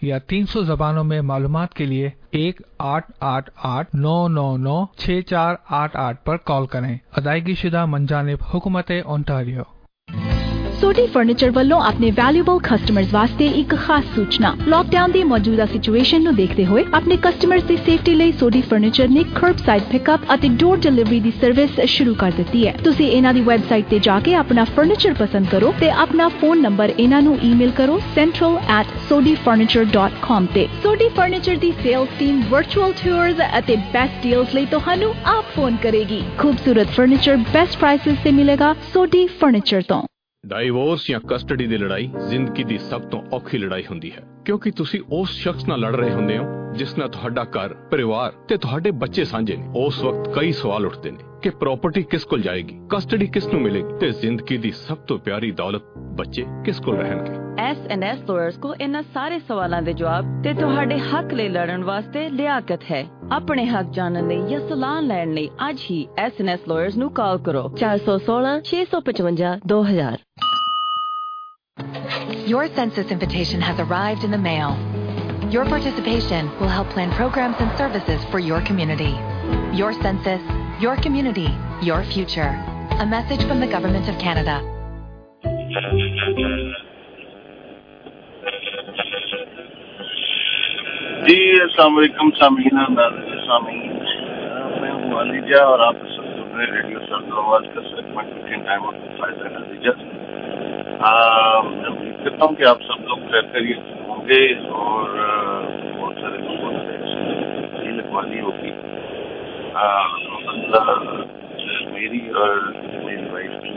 या 300 जबानों में मालूमात के लिए 1-888-999-6488 पर कॉल करें। अदायगी शुदा मंजानिब हुकूमत ओंटारियो। सोडी फर्नीचर ਵੱਲੋਂ ਆਪਣੇ ਵੈਲਿਊਬਲ ਕਸਟਮਰਸ ਵਾਸਤੇ ਇੱਕ ਖਾਸ ਸੂਚਨਾ। ਲੌਕਡਾਊਨ ਦੀ ਮੌਜੂਦਾ ਸਿਚੁਏਸ਼ਨ ਨੂੰ ਦੇਖਦੇ ਹੋਏ ਆਪਣੇ ਕਸਟਮਰਸ ਦੀ ਸੇਫਟੀ ਲਈ ਸੋਡੀ ਫਰਨੀਚਰ ਨੇ ਕਰਬਸਾਈਡ ਪਿਕਅਪ ਅਤੇ ਡੋਰ ਡਿਲੀਵਰੀ ਦੀ ਸਰਵਿਸ ਸ਼ੁਰੂ ਕਰ ਦਿੱਤੀ ਹੈ। ਤੁਸੀਂ ਇਹਨਾਂ ਦੀ ਵੈਬਸਾਈਟ ਤੇ ਜਾ ਕੇ ਆਪਣਾ ਫਰਨੀਚਰ ਪਸੰਦ ਕਰੋ ਤੇ ਆਪਣਾ ਫੋਨ ਨੰਬਰ ਇਹਨਾਂ ਨੂੰ ਈਮੇਲ ਕਰੋ central@sodifurniture.com ਤੇ। ਸੋਡੀ ਫਰਨੀਚਰ ਦੀ ਸੇਲਸ ਟੀਮ ਵਰਚੁਅਲ ਟੂਰਸ ਅਤੇ ਬੈਸਟ ਡੀਲਸ ਲਈ ਤੁਹਾਨੂੰ ਆਪ ਫੋਨ ਕਰੇਗੀ। ਖੂਬਸੂਰਤ ਫਰਨੀਚਰ ਬੈਸਟ ਪ੍ਰਾਈਸਿਸ ਤੇ ਮਿਲੇਗਾ ਸੋਡੀ ਫਰਨੀਚਰ ਤੋਂ। ਡਾਈਵੋਰਸ ਜਾਂ ਕਸਟਡੀ ਦੀ ਲੜਾਈ ਜ਼ਿੰਦਗੀ ਦੀ ਸਭ ਤੋਂ ਔਖੀ ਲੜਾਈ ਹੁੰਦੀ ਹੈ, ਕਿਉਂਕਿ ਤੁਸੀਂ ਉਸ ਸ਼ਖਸ ਨਾਲ ਲੜ ਰਹੇ ਹੁੰਦੇ ਹੋ ਜਿਸ ਨਾਲ ਤੁਹਾਡਾ ਘਰ, ਪਰਿਵਾਰ ਤੇ ਤੁਹਾਡੇ ਬੱਚੇ ਸਾਂਝੇ ਨੇ। ਉਸ ਵਕਤ ਕਈ ਸਵਾਲ ਉੱਠਦੇ ਨੇ ਕਿ ਪ੍ਰਾਪਰਟੀ ਕਿਸ ਕੋਲ ਜਾਏਗੀ, ਕਸਟਡੀ ਕਿਸ ਨੂੰ ਮਿਲੇਗੀ ਤੇ ਜ਼ਿੰਦਗੀ ਦੀ ਸਭ ਤੋਂ ਪਿਆਰੀ ਦੌਲਤ ਬੱਚੇ ਕਿਸ ਕੋਲ ਰਹਿਣਗੇ। S&S lawyers को इन्हां सारे सवालों के जवाब ते तुहाडे हक ले लड़न वास्ते लियाकत है। अपने हक जानने लई या सलाह लैण लई आज ही S&S lawyers ਨੂੰ कॉल करो 416 655 2000। Your census invitation has arrived in the mail. Your participation will help plan programs and services for your community. Your census, your community, your future. A message from the Government of Canada. जी अस्सलाम वालेकुम सामीन, मैं हूँ ELISA और आप सुन रहे radio आवाज का सेगमेंट टाइम ऑफ अलीजा। मैं उम्मीद करता हूँ कि आप सब लोग खैरियत होंगे और बहुत सारे लोगों ने लगवानी होगी। मेरी और मेरी वाइफ की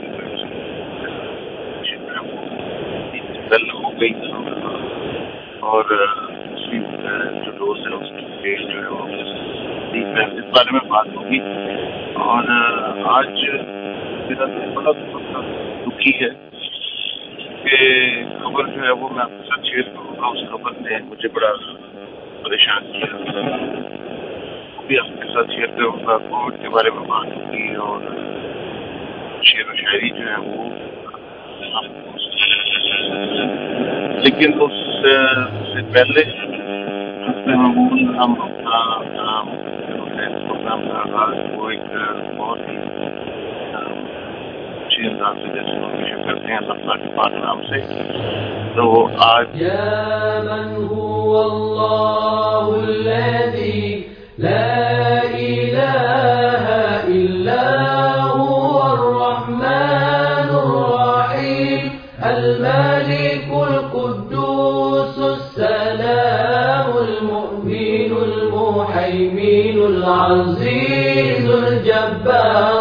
कल हो गई और जो डोज है उसकी डेट जो है वो इस बारे में बात होगी। और आज मेरा बड़ा दुखी है कि खबर जो है वो मैं आपके साथ शेयर करूँगा। उस खबर ने मुझे बड़ा परेशान किया, वो भी आपके साथ शेयर करूँगा। कोविड के बारे में बात होगी और शेर व शायरी जो है वो, लेकिन उससे पहले हम अपना प्रोग्राम का आगाज वो एक बहुत ही अच्छी अंदाज से जैसे करते हैं अल्लाह के पाक नाम से। तो आज العزيز الجبار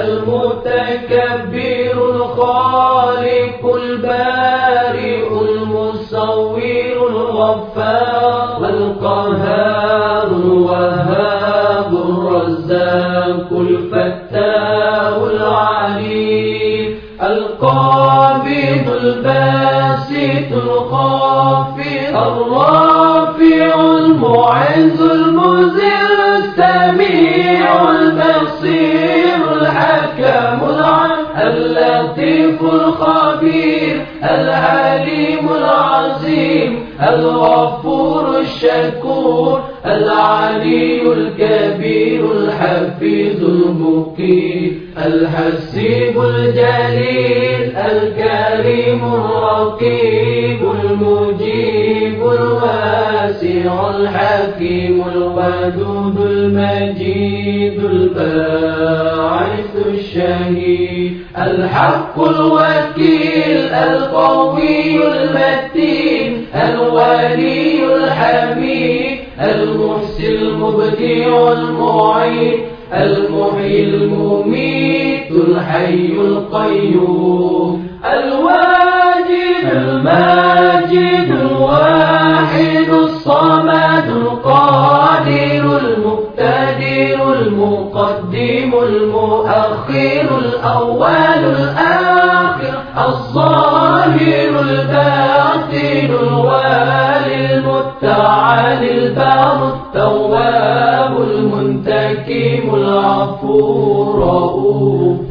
المتكبر الخالق البارئ المصور الغفار القهار الوهاب الرزاق الفتاح العليم القابض الباسط الخافض الرافع المعز المذل السميع البصير الحكم اللطيف الخبير العليم العظيم الغفور الشكور العلي الكبير الحفيظ المقيم الحسيب الجليل الكريم الرقيب المجيب الواسع الحكيم الودود المجيد الباعث الشهيد الحق الوكيل القوي المتين الولي الحميد المحسن المبدع المعين المحيي المميت الحي القيوم الواجد الماجد الواحد الصمد القادر المقتدر المقدم المؤخر الأول الآخر الظاهر الباطن الوالي المتعالي البار التواب المنتكم العفو رؤوف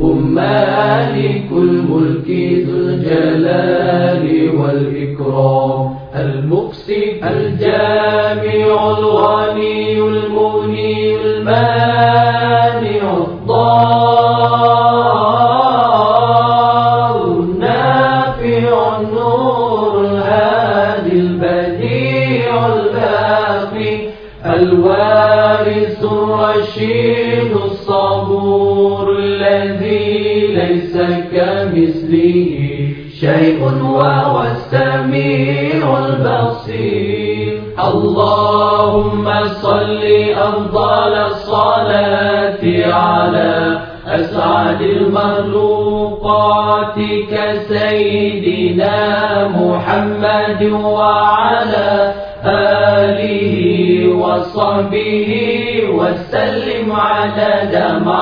مالك الملك ذو الجلال والإكرام المقسط الجامع الغني المغني المانع الضار النافع النور الهادي البديع الباقي الوارث الرشيد الصبور الذي ليس كمثله شيء وهو السميع البصير. اللهم صل أفضل الصلاة على أسعد المخلوقات كسيدنا محمد وعلى آله وصحبه وسلم عدد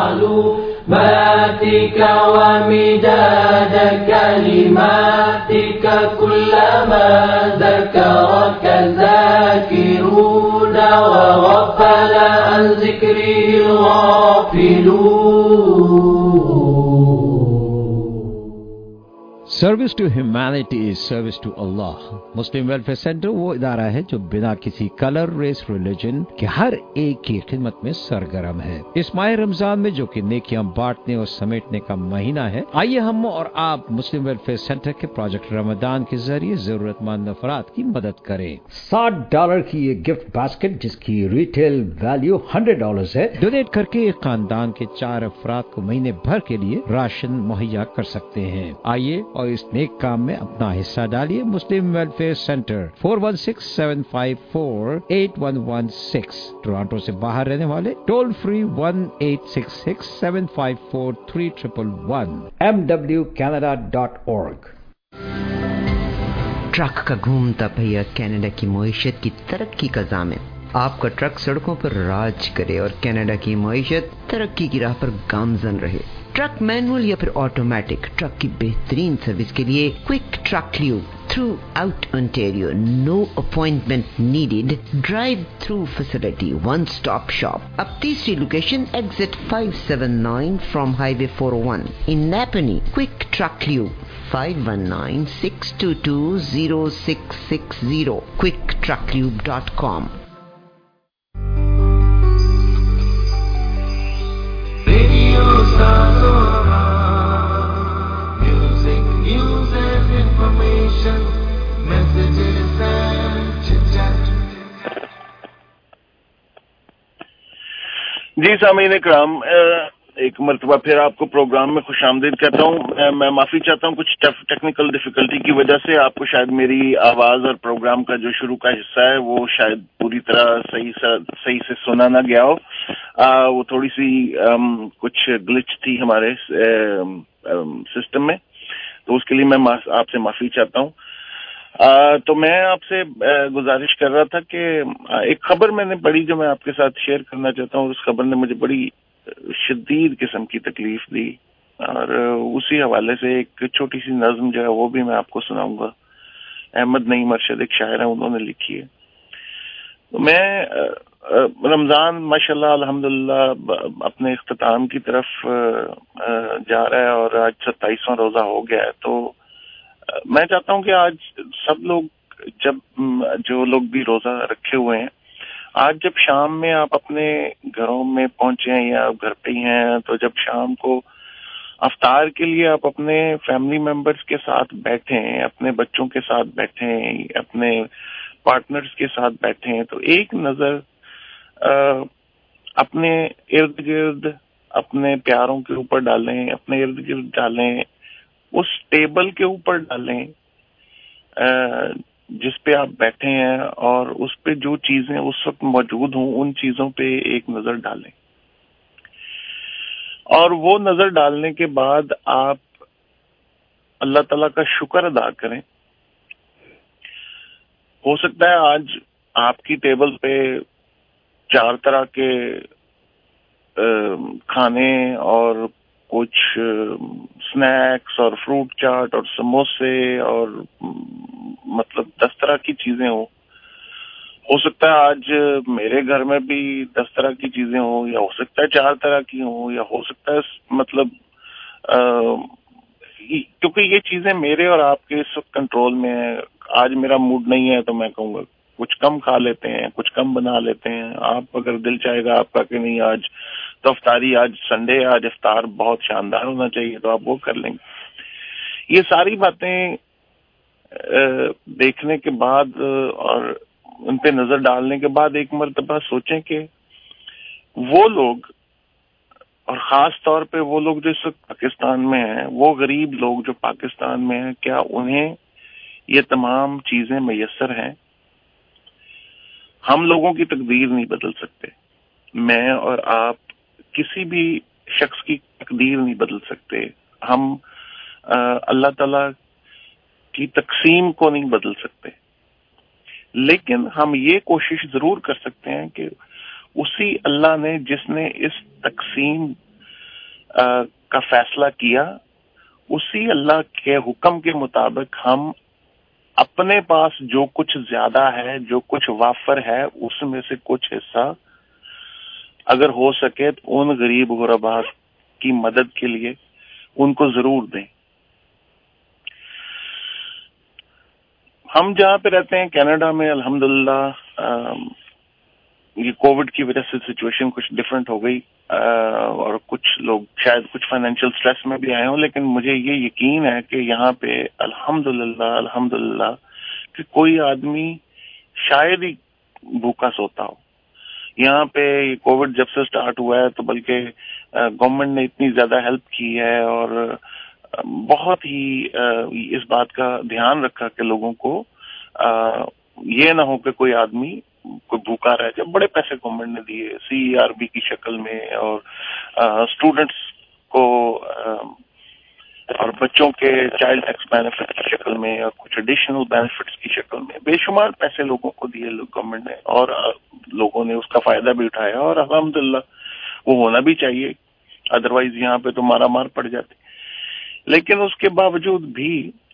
معلوماتك ومداد كلماتك كلما ذكرك ذاكرون وغفل عن ذكره الغافلون. Service to humanity is service to Allah. Muslim welfare centre वो इदारा है जो बिना किसी कलर, रेस, रिलीजन के हर एक की खिदमत में सरगर्म है. इस माह रमजान में जो कि नेकियां बांटने और समेटने का महीना है, आइए हम और आप मुस्लिम वेलफेयर सेंटर के प्रोजेक्ट रमजान के जरिए जरूरतमंद अफराद की मदद करें. $60 की ये गिफ्ट बास्केट जिसकी रिटेल वैल्यू $100 है, डोनेट करके एक खानदान के 4 अफराद को महीने भर के लिए राशन मुहैया कर सकते हैं. आइए और इस नेक काम में अपना हिस्सा डालिए. मुस्लिम वेलफेयर सेंटर 4167548116. टोरंटो से बाहर रहने वाले टोल फ्री 1866754311 mwcanada.org. ट्रक का घूमता पहिया कनाडा की मईशत की तरक्की का ज़ामिन. आपका ट्रक सड़कों पर राज करे और कनाडा की मईशत तरक्की की राह पर गामजन रहे. ट्रक मैनुअल या फिर ऑटोमेटिक, ट्रक की बेहतरीन सर्विस के लिए quick truck lube throughout Ontario. No appointment needed. Drive through facility. One stop shop. अब तीसरी location exit 579 from highway 401 in Napanee. Quick truck lube 519-622-0660. quicktrucklube.com. Music, news and information, messages and chit-chat. जी सामीन इकराम, एक मरतबा फिर आपको programme में खुशामदीद कहता हूँ. मैं माफ़ी चाहता हूँ, कुछ टेक्निकल डिफिकल्टी की वजह से आपको शायद मेरी आवाज़ और प्रोग्राम का जो शुरू का हिस्सा है वो शायद पूरी तरह सही से सुना ना गया हो. वो थोड़ी सी कुछ ग्लिच थी हमारे सिस्टम में, तो उसके लिए मैं आपसे माफ़ी चाहता हूँ. तो मैं आपसे गुजारिश कर रहा था कि एक खबर मैंने पढ़ी जो मैं आपके साथ शेयर करना चाहता हूँ. उस खबर ने मुझे बड़ी शदीद किस्म की तकलीफ दी और उसी हवाले से एक छोटी सी नज़्म जो है वो भी मैं आपको सुनाऊंगा. अहमद नईम अरशद एक शायर है, उन्होंने लिखी है. तो मैं रमज़ान माशाल्लाह अल्हम्दुलिल्लाह अपने इख्तिताम की तरफ जा रहा है और आज 27वां रोज़ा हो गया है. तो मैं चाहता हूं कि आज सब लोग, जब जो लोग भी रोज़ा रखे हुए हैं, आज जब शाम में आप अपने घरों में पहुंचे हैं या घर पे ही हैं, तो जब शाम को अफ्तार के लिए आप अपने फैमिली मेंबर्स के साथ बैठें, अपने बच्चों के साथ बैठें, अपने पार्टनर्स के साथ बैठें, तो एक नज़र अपने इर्द गिर्द अपने प्यारों के ऊपर डालें, अपने इर्द गिर्द डालें, उस टेबल के ऊपर डालें जिस पे आप बैठे हैं, और उस पे जो चीजें उस वक्त मौजूद हों उन चीजों पे एक नजर डालें. और वो नजर डालने के बाद आप अल्लाह ताला का शुक्र अदा करें. हो सकता है आज आपकी टेबल पे 4 तरह के खाने और कुछ स्नैक्स और फ्रूट चाट और समोसे और मतलब 10 तरह की चीजें हो सकता है आज मेरे घर में भी 10 तरह की चीजें हो, या हो सकता है 4 तरह की हो, या हो सकता है मतलब क्योंकि ये चीजें मेरे और आपके इस वक्त कंट्रोल में है. آج میرا موڈ نہیں ہے تو میں کہوں گا کچھ کم کھا لیتے ہیں, کچھ کم بنا لیتے ہیں. آپ اگر دل چاہے گا آپ کا کہ نہیں آج تو افطاری, آج سنڈے, آج افطار بہت شاندار ہونا چاہیے, تو آپ وہ کر لیں گے. یہ ساری باتیں دیکھنے کے بعد اور ان پہ نظر ڈالنے کے بعد ایک مرتبہ سوچیں کہ وہ لوگ, اور خاص طور پہ وہ لوگ جو اس وقت پاکستان میں ہیں, وہ غریب لوگ جو پاکستان میں ہیں, کیا انہیں یہ تمام چیزیں میسر ہیں؟ ہم لوگوں کی تقدیر نہیں بدل سکتے, میں اور آپ کسی بھی شخص کی تقدیر نہیں بدل سکتے, ہم اللہ تعالی کی تقسیم کو نہیں بدل سکتے, لیکن ہم یہ کوشش ضرور کر سکتے ہیں کہ اسی اللہ نے جس نے اس تقسیم کا فیصلہ کیا, اسی اللہ کے حکم کے مطابق ہم اپنے پاس جو کچھ زیادہ ہے, جو کچھ وافر ہے, اس میں سے کچھ حصہ اگر ہو سکے تو ان غریب غربا کی مدد کے لیے ان کو ضرور دیں. ہم جہاں پہ رہتے ہیں کینیڈا میں الحمدللہ یہ کووڈ کی وجہ سے سچویشن کچھ ڈفرینٹ ہو گئی, اور کچھ لوگ شاید کچھ فائنینشیل سٹریس میں بھی آئے ہوں, لیکن مجھے یہ یقین ہے کہ یہاں پہ الحمدللہ کہ کوئی آدمی شاید ہی بھوکا سوتا ہو. یہاں پہ یہ کووڈ جب سے سٹارٹ ہوا ہے تو بلکہ گورنمنٹ نے اتنی زیادہ ہیلپ کی ہے اور بہت ہی اس بات کا دھیان رکھا کہ لوگوں کو یہ نہ ہو کہ کوئی آدمی کوئی بھوکا رہ جائے. بڑے پیسے گورنمنٹ نے دیے CERB کی شکل میں, اور اسٹوڈنٹس کو اور بچوں کے چائلڈ ٹیکس بینیفٹ کی شکل میں, اور کچھ ایڈیشنل بینیفٹس کی شکل میں بے شمار پیسے لوگوں کو دیے گورنمنٹ نے, اور لوگوں نے اس کا فائدہ بھی اٹھایا, اور الحمدللہ وہ ہونا بھی چاہیے, ادروائز یہاں پہ تو مارا مار پڑ جاتی. لیکن اس کے باوجود بھی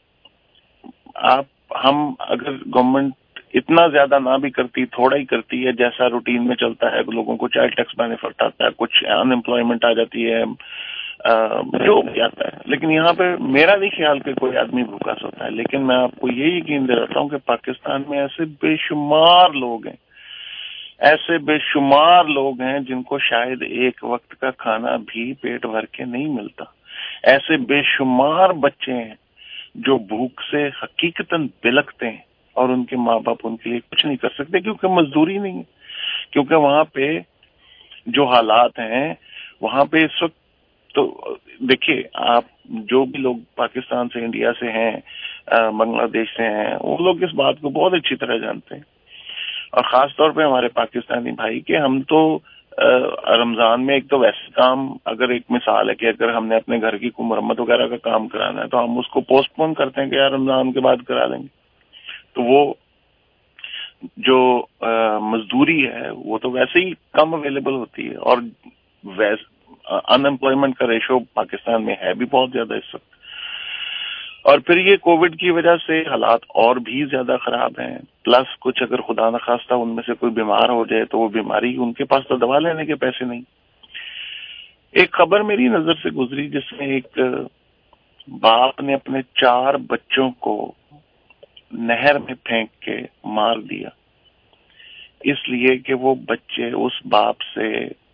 ہم اگر گورنمنٹ اتنا زیادہ نہ بھی کرتی, تھوڑا ہی کرتی ہے, جیسا روٹین میں چلتا ہے, لوگوں کو چائلڈ ٹیکس بینیفٹ آتا ہے, کچھ ان امپلائمنٹ آ جاتی ہے, جو بھی آتا ہے, لیکن یہاں پہ میرا نہیں خیال کہ کوئی آدمی بھوکا سوتا ہے. لیکن میں آپ کو یہ یقین دلاتا ہوں کہ پاکستان میں ایسے بے شمار لوگ ہیں, ایسے بے شمار لوگ ہیں جن کو شاید ایک وقت کا کھانا بھی پیٹ بھر کے نہیں ملتا. ایسے بے شمار بچے ہیں جو بھوک سے حقیقتاً بلکتے ہیں, اور ان کے ماں باپ ان کے لیے کچھ نہیں کر سکتے کیونکہ مزدوری نہیں ہے. کیونکہ وہاں پہ جو حالات ہیں, وہاں پہ اس وقت تو دیکھیے آپ جو بھی لوگ پاکستان سے, انڈیا سے ہیں, بنگلہ دیش سے ہیں, وہ لوگ اس بات کو بہت اچھی طرح جانتے ہیں, اور خاص طور پہ ہمارے پاکستانی بھائی کہ ہم تو رمضان میں ایک تو ویسے کام, اگر ایک مثال ہے کہ اگر ہم نے اپنے گھر کی کوئی مرمت وغیرہ کا کام کرانا ہے تو ہم اس کو پوسٹ پون کرتے ہیں کہ یار رمضان کے بعد کرا لیں گے. تو وہ جو مزدوری ہے وہ تو ویسے ہی کم اویلیبل ہوتی ہے, اور ان امپلائمنٹ کا ریشو پاکستان میں ہے بھی بہت زیادہ اس وقت. اور پھر یہ کووڈ کی وجہ سے حالات اور بھی زیادہ خراب ہیں, پلس کچھ اگر خدا نخواستہ ان میں سے کوئی بیمار ہو جائے تو وہ بیماری ان کے پاس تو دوا لینے کے پیسے نہیں. ایک خبر میری نظر سے گزری جس میں ایک باپ نے اپنے 4 بچوں کو نہر میں پھینک کے مار دیا, اس لیے کہ وہ بچے اس باپ سے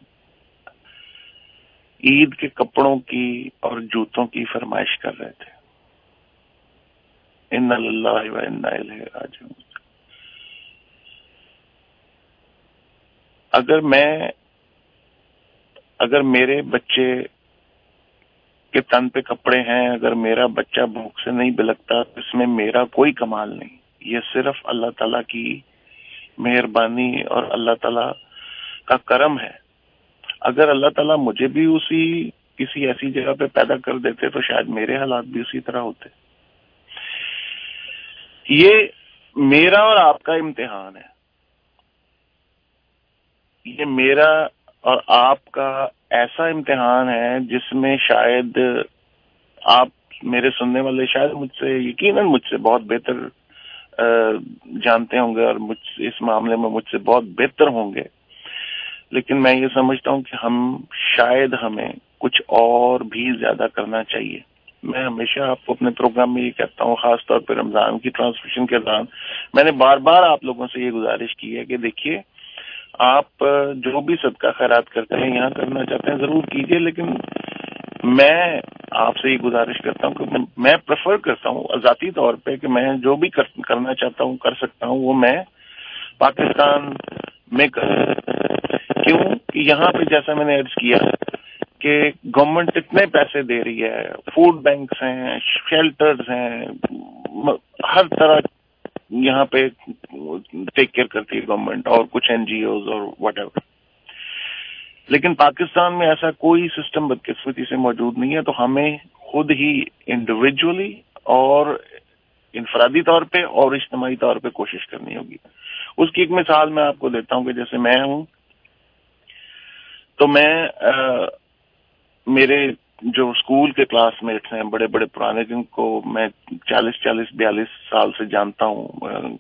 عید کے کپڑوں کی اور جوتوں کی فرمائش کر رہے تھے. انا للہ و انا الیہ راجعون. اگر میرے بچے کے تن پہ کپڑے ہیں, اگر میرا بچہ بھوک سے نہیں بلکتا, اس میں میرا کوئی کمال نہیں. یہ صرف اللہ تعالیٰ کی مہربانی اور اللہ تعالیٰ کا کرم ہے. اگر اللہ تعالیٰ مجھے بھی کسی ایسی جگہ پہ پیدا کر دیتے تو شاید میرے حالات بھی اسی طرح ہوتے. یہ میرا اور آپ کا امتحان ہے, یہ میرا اور آپ کا ایسا امتحان ہے جس میں شاید آپ میرے سننے والے شاید مجھ سے یقیناً مجھ سے بہت بہتر جانتے ہوں گے, اور اس معاملے میں مجھ سے بہت بہتر ہوں گے. لیکن میں یہ سمجھتا ہوں کہ ہمیں کچھ اور بھی زیادہ کرنا چاہیے. میں ہمیشہ آپ کو اپنے پروگرام میں یہ کہتا ہوں، خاص طور پہ رمضان کی ٹرانسمیشن کے دوران میں نے بار بار آپ لوگوں سے یہ گزارش کی ہے کہ دیکھیے آپ جو بھی صدقہ خیرات کرتے ہیں، یہاں کرنا چاہتے ہیں ضرور کیجیے، لیکن میں آپ سے یہ گزارش کرتا ہوں کہ میں پریفر کرتا ہوں ذاتی طور پہ کہ میں جو بھی کرنا چاہتا ہوں کر سکتا ہوں وہ میں پاکستان میں کروں. کیوں کہ یہاں پہ جیسا میں نے عرض کیا کہ گورنمنٹ اتنے پیسے دے رہی ہے، فوڈ بینکس ہیں، شیلٹرز ہیں، ہر طرح یہاں پہ ٹیک کیئر کرتی ہے گورنمنٹ اور کچھ این جی اوز اور واٹ ایور. لیکن پاکستان میں ایسا کوئی سسٹم بدقسمتی سے موجود نہیں ہے، تو ہمیں خود ہی انڈیویجولی اور انفرادی طور پہ اور اجتماعی طور پہ کوشش کرنی ہوگی. اس کی ایک مثال میں آپ کو دیتا ہوں کہ جیسے میں ہوں تو میں میرے جو اسکول کے کلاس میٹس ہیں بڑے بڑے پرانے، جن کو میں 42 سال سے جانتا ہوں،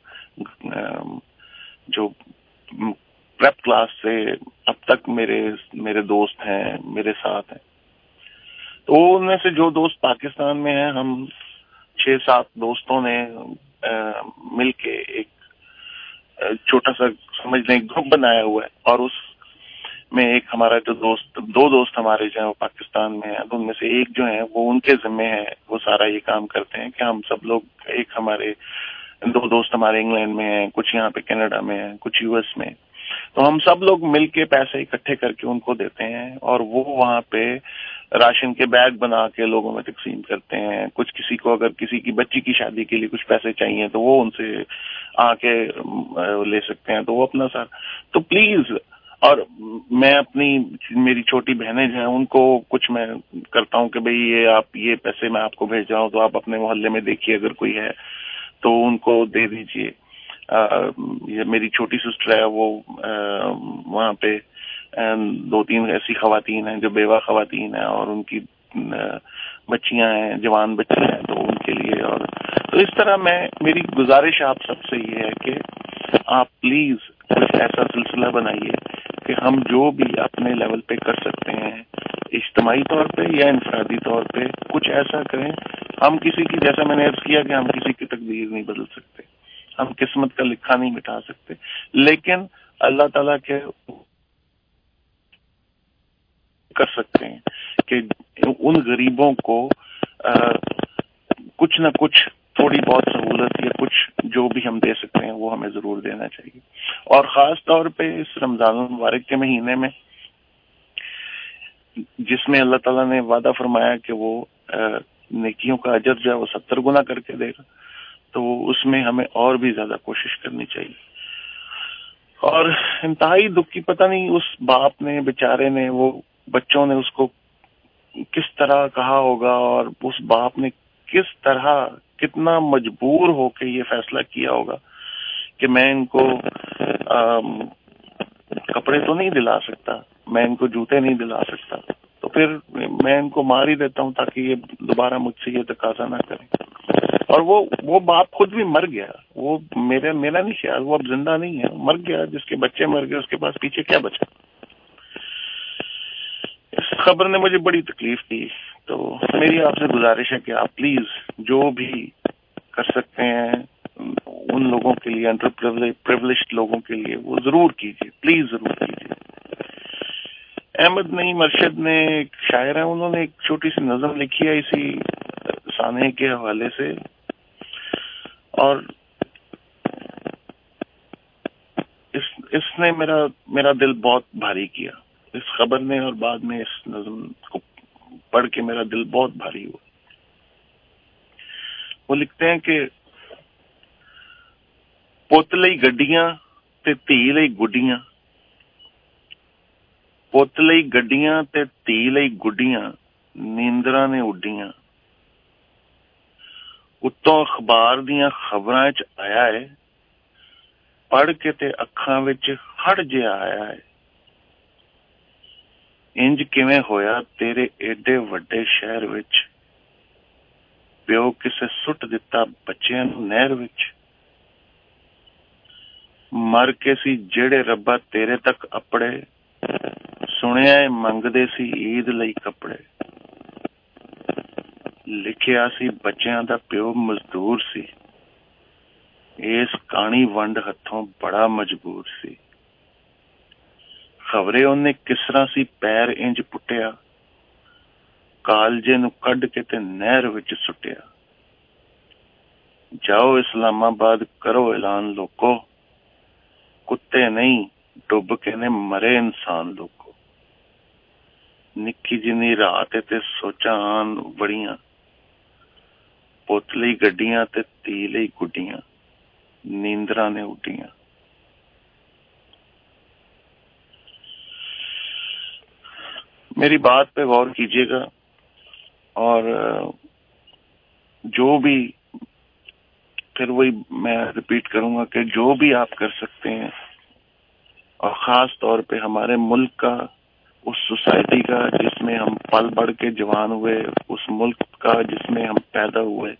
جو پریپ کلاس سے اب تک میرے دوست ہیں، میرے ساتھ ہیں. تو ان میں سے جو دوست پاکستان میں ہیں، ہم 6-7 دوستوں نے مل کے ایک چھوٹا سا سمجھ لیں گروپ بنایا ہوا ہے، اور اس میں ایک ہمارا جو دو دوست ہمارے جو ہیں وہ پاکستان میں ہیں. ان میں سے ایک جو ہیں وہ ان کے ذمے ہیں، وہ سارا یہ کام کرتے ہیں کہ ہم سب لوگ، ایک ہمارے 2 دوست ہمارے انگلینڈ میں ہیں، کچھ یہاں پہ کینیڈا میں ہیں، کچھ یو ایس میں. تو ہم سب لوگ مل کے پیسے اکٹھے کر کے ان کو دیتے ہیں، اور وہ وہاں پہ راشن کے بیگ بنا کے لوگوں میں تقسیم کرتے ہیں. کچھ کسی کو اگر کسی کی بچی کی شادی کے لیے کچھ پیسے چاہیے تو وہ ان سے آ کے لے سکتے ہیں، تو وہ اپنا ساتھ. تو پلیز، اور میں میری چھوٹی بہنیں جو ہیں ان کو کچھ میں کرتا ہوں کہ بھئی یہ پیسے میں آپ کو بھیج رہا ہوں، تو آپ اپنے محلے میں دیکھیے اگر کوئی ہے تو ان کو دے دیجیے. یہ میری چھوٹی سسٹر ہے، وہ وہاں پہ 2-3 ایسی خواتین ہیں جو بیوہ خواتین ہیں اور ان کی بچیاں ہیں، جوان بچیاں ہیں، تو ان کے لیے. اور تو اس طرح میری گزارش آپ سب سے یہ ہے کہ آپ پلیز کچھ ایسا سلسلہ بنائیے کہ ہم جو بھی اپنے لیول پہ کر سکتے ہیں، اجتماعی طور پہ یا انفرادی طور پہ کچھ ایسا کریں. ہم کسی کی، جیسا میں نے عرض کیا کہ ہم کسی کی تقدیر نہیں بدل سکتے، ہم قسمت کا لکھا نہیں مٹا سکتے، لیکن اللہ تعالیٰ کے کر سکتے ہیں کہ ان غریبوں کو کچھ نہ کچھ تھوڑی بہت سہولت یا کچھ جو بھی ہم دے سکتے ہیں وہ ہمیں ضرور دینا چاہیے. اور خاص طور پہ اس رمضان المبارک کے مہینے میں، جس میں اللہ تعالیٰ نے وعدہ فرمایا کہ وہ نیکیوں کا اجر جو ہے وہ 70 گنا کر کے دے گا، تو اس میں ہمیں اور بھی زیادہ کوشش کرنی چاہیے. اور انتہائی دکھ کی، پتہ نہیں اس باپ نے، بیچارے نے، وہ بچوں نے اس کو کس طرح کہا ہوگا، اور اس باپ نے کس طرح، کتنا مجبور ہو کے یہ فیصلہ کیا ہوگا کہ میں ان کو کپڑے تو نہیں دلا سکتا، میں ان کو جوتے نہیں دلا سکتا، تو پھر میں ان کو مار ہی دیتا ہوں تاکہ یہ دوبارہ مجھ سے یہ تقاضا نہ کریں. اور وہ باپ خود بھی مر گیا. وہ میرا نہیں خیال وہ اب زندہ نہیں ہے، مر گیا. جس کے بچے مر گئے اس کے پاس پیچھے کیا بچا. اس خبر نے مجھے بڑی تکلیف دی. تو میری آپ سے گزارش ہے کہ آپ پلیز جو بھی کر سکتے ہیں ان لوگوں کے لیے، انڈر پریویلیجڈ لوگوں کے لیے، وہ ضرور کیجیے، پلیز ضرور کیجیے. احمد نعیم ارشد نے، ایک شاعر ہیں، انہوں نے ایک چھوٹی سی نظم لکھی ہے اسی سانحے کے حوالے سے، اور اس نے میرا دل بہت بھاری کیا، اس خبر نے، اور بعد میں اس نظم کو پڑھ کے میرا دل بہت بھاری ہوا. وہ لکھتے ہیں کہ پوت لئی گڈیاں تے دھی لئی گڈیاں، پوت لئی گڈیاں تے دھی لئی گڈیاں، نیندراں نے اڈیاں، اتوں اخبار دیاں خبراں چ آیا ہے، پڑھ کے تے اکھاں وچ ہڑ جیا آیا ہے. انج کیویں ہویا تیرے ایڈے وڈے شہر وچ، پیو کسے سٹ دتا بچیاں نوں نہر وچ، مر کے سی جیڑے ربا تیرے تک اپڑے، سنیا منگدے سی عید لئی کپڑے. ਲਿਖਿਆ ਸੀ ਬੱਚਿਆਂ ਦਾ ਪਿਓ ਮਜ਼ਦੂਰ ਸੀ, ਇਸ ਕਾਣੀ ਵੰਡ ਹੱਥੋਂ ਬੜਾ ਮਜਬੂਰ ਸੀ। ਖਬਰੇ ਉਹਨੇ ਕਿਸ ਤਰ੍ਹਾਂ ਸੀ ਪੈਰ ਇੰਜ ਪੁੱਟਿਆ, ਕਾਲਜੇ ਨੂੰ ਕੱਢ ਕੇ ਤੇ ਨਹਿਰ ਵਿੱਚ ਸੁੱਟਿਆ। ਜਾਓ ਇਸਲਾਮਾਬਾਦ ਕਰੋ ਐਲਾਨ ਲੋਕੋ, ਕੁੱਤੇ ਨਹੀਂ ਡੁੱਬ ਕੇ ਨੇ ਮਰੇ ਇਨਸਾਨ ਲੋਕੋ। ਨਿੱਕੀ ਜਿੰਨੀ ਰਾਤ ਤੇ ਸੋਚਾਂ ਆਨ ਬੜੀਆਂ, ਪੁੱਤ ਲਈ ਗੱਡੀਆਂ ਤੇ ਧੀ ਲਈ ਗੁੱਡੀਆਂ, ਨੀਂਦਰਾਂ ਨੇ ਉੱਡੀਆਂ। मेरी बात पे गौर कीजिएगा और जो भी, फिर वही मैं रिपीट करूंगा कि जो भी आप कर सकते हैं, और खास तौर पे हमारे मुल्क का, उस सोसाइटी का जिसमें हम पल बढ़ के जवान हुए, उस मुल्क का जिसमें हम पैदा हुए,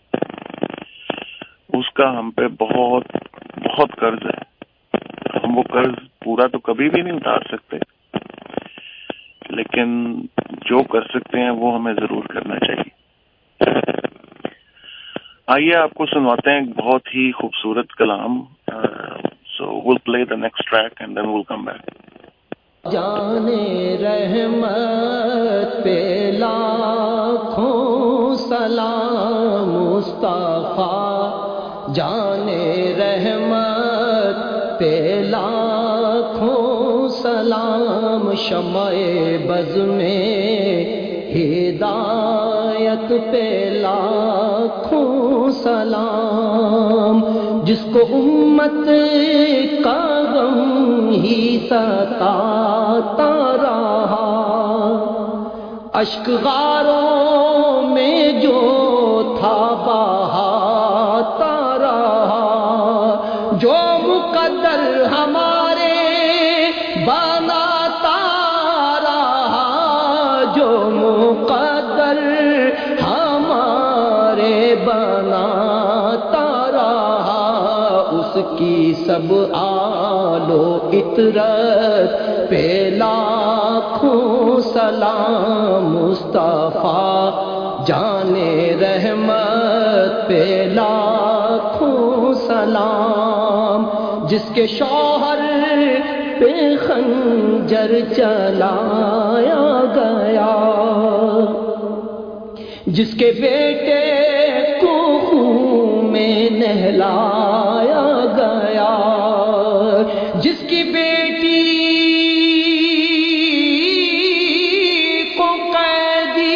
उसका हम पे बहुत बहुत कर्ज है। हम वो कर्ज पूरा तो कभी भी नहीं उतार सकते, लेकिन जो कर सकते हैं वो हमें जरूर करना चाहिए। आइए आपको सुनवाते हैं एक बहुत ही खूबसूरत कलाम। So will play the next track and then will come back. जाने रहमत पे लाखों सलाम मुस्तफा, जाने रहमत पे लाखों सलाम, शम्ए बज़ में हिदायत पे लाखों सलाम, जिसको उम्मत का गम ही सताता रहा, अश्क गारों में जो था बहाता रहा, जो मुक़द्दर हमारे बनाता रहा, जो मुक़द्दर हमारे बनाता रहा, उसकी सब आलो इतरत पे लाखों सलाम मुस्तफा, जाने रहमत पे लाखों सलाम, जिसके शौहर पे खंजर चलाया गया, जिसके बेटे को खून में नहलाया गया, जिसकी बेटी को कैदी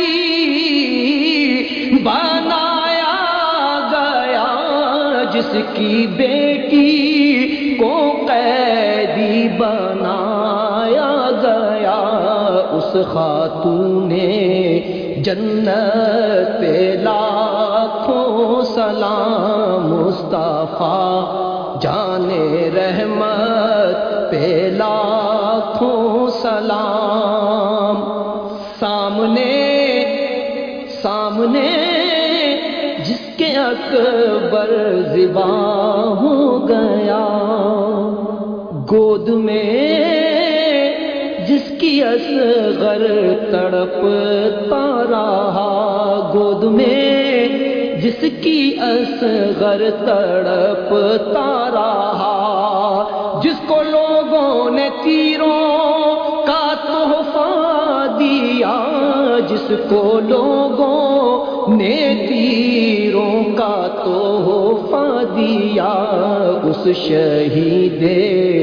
बनाया गया, जिसकी बेटी को कैदी बनाया गया, उस खातूने जन्नत पे लाखों सलाम मुस्तफा, जाने रहमत पे लाखों सलाम। सामने सामने जिसके अकबर ज़िबा हो गया, गोद में जिसकी असगर तड़पता रहा, गोद में जिसकी असगर तड़पता रहा, जिसको लोगों ने तीरों का तोहफा दिया, जिसको लोगों ने तीरों का तोहफा दिया, उस शहीदे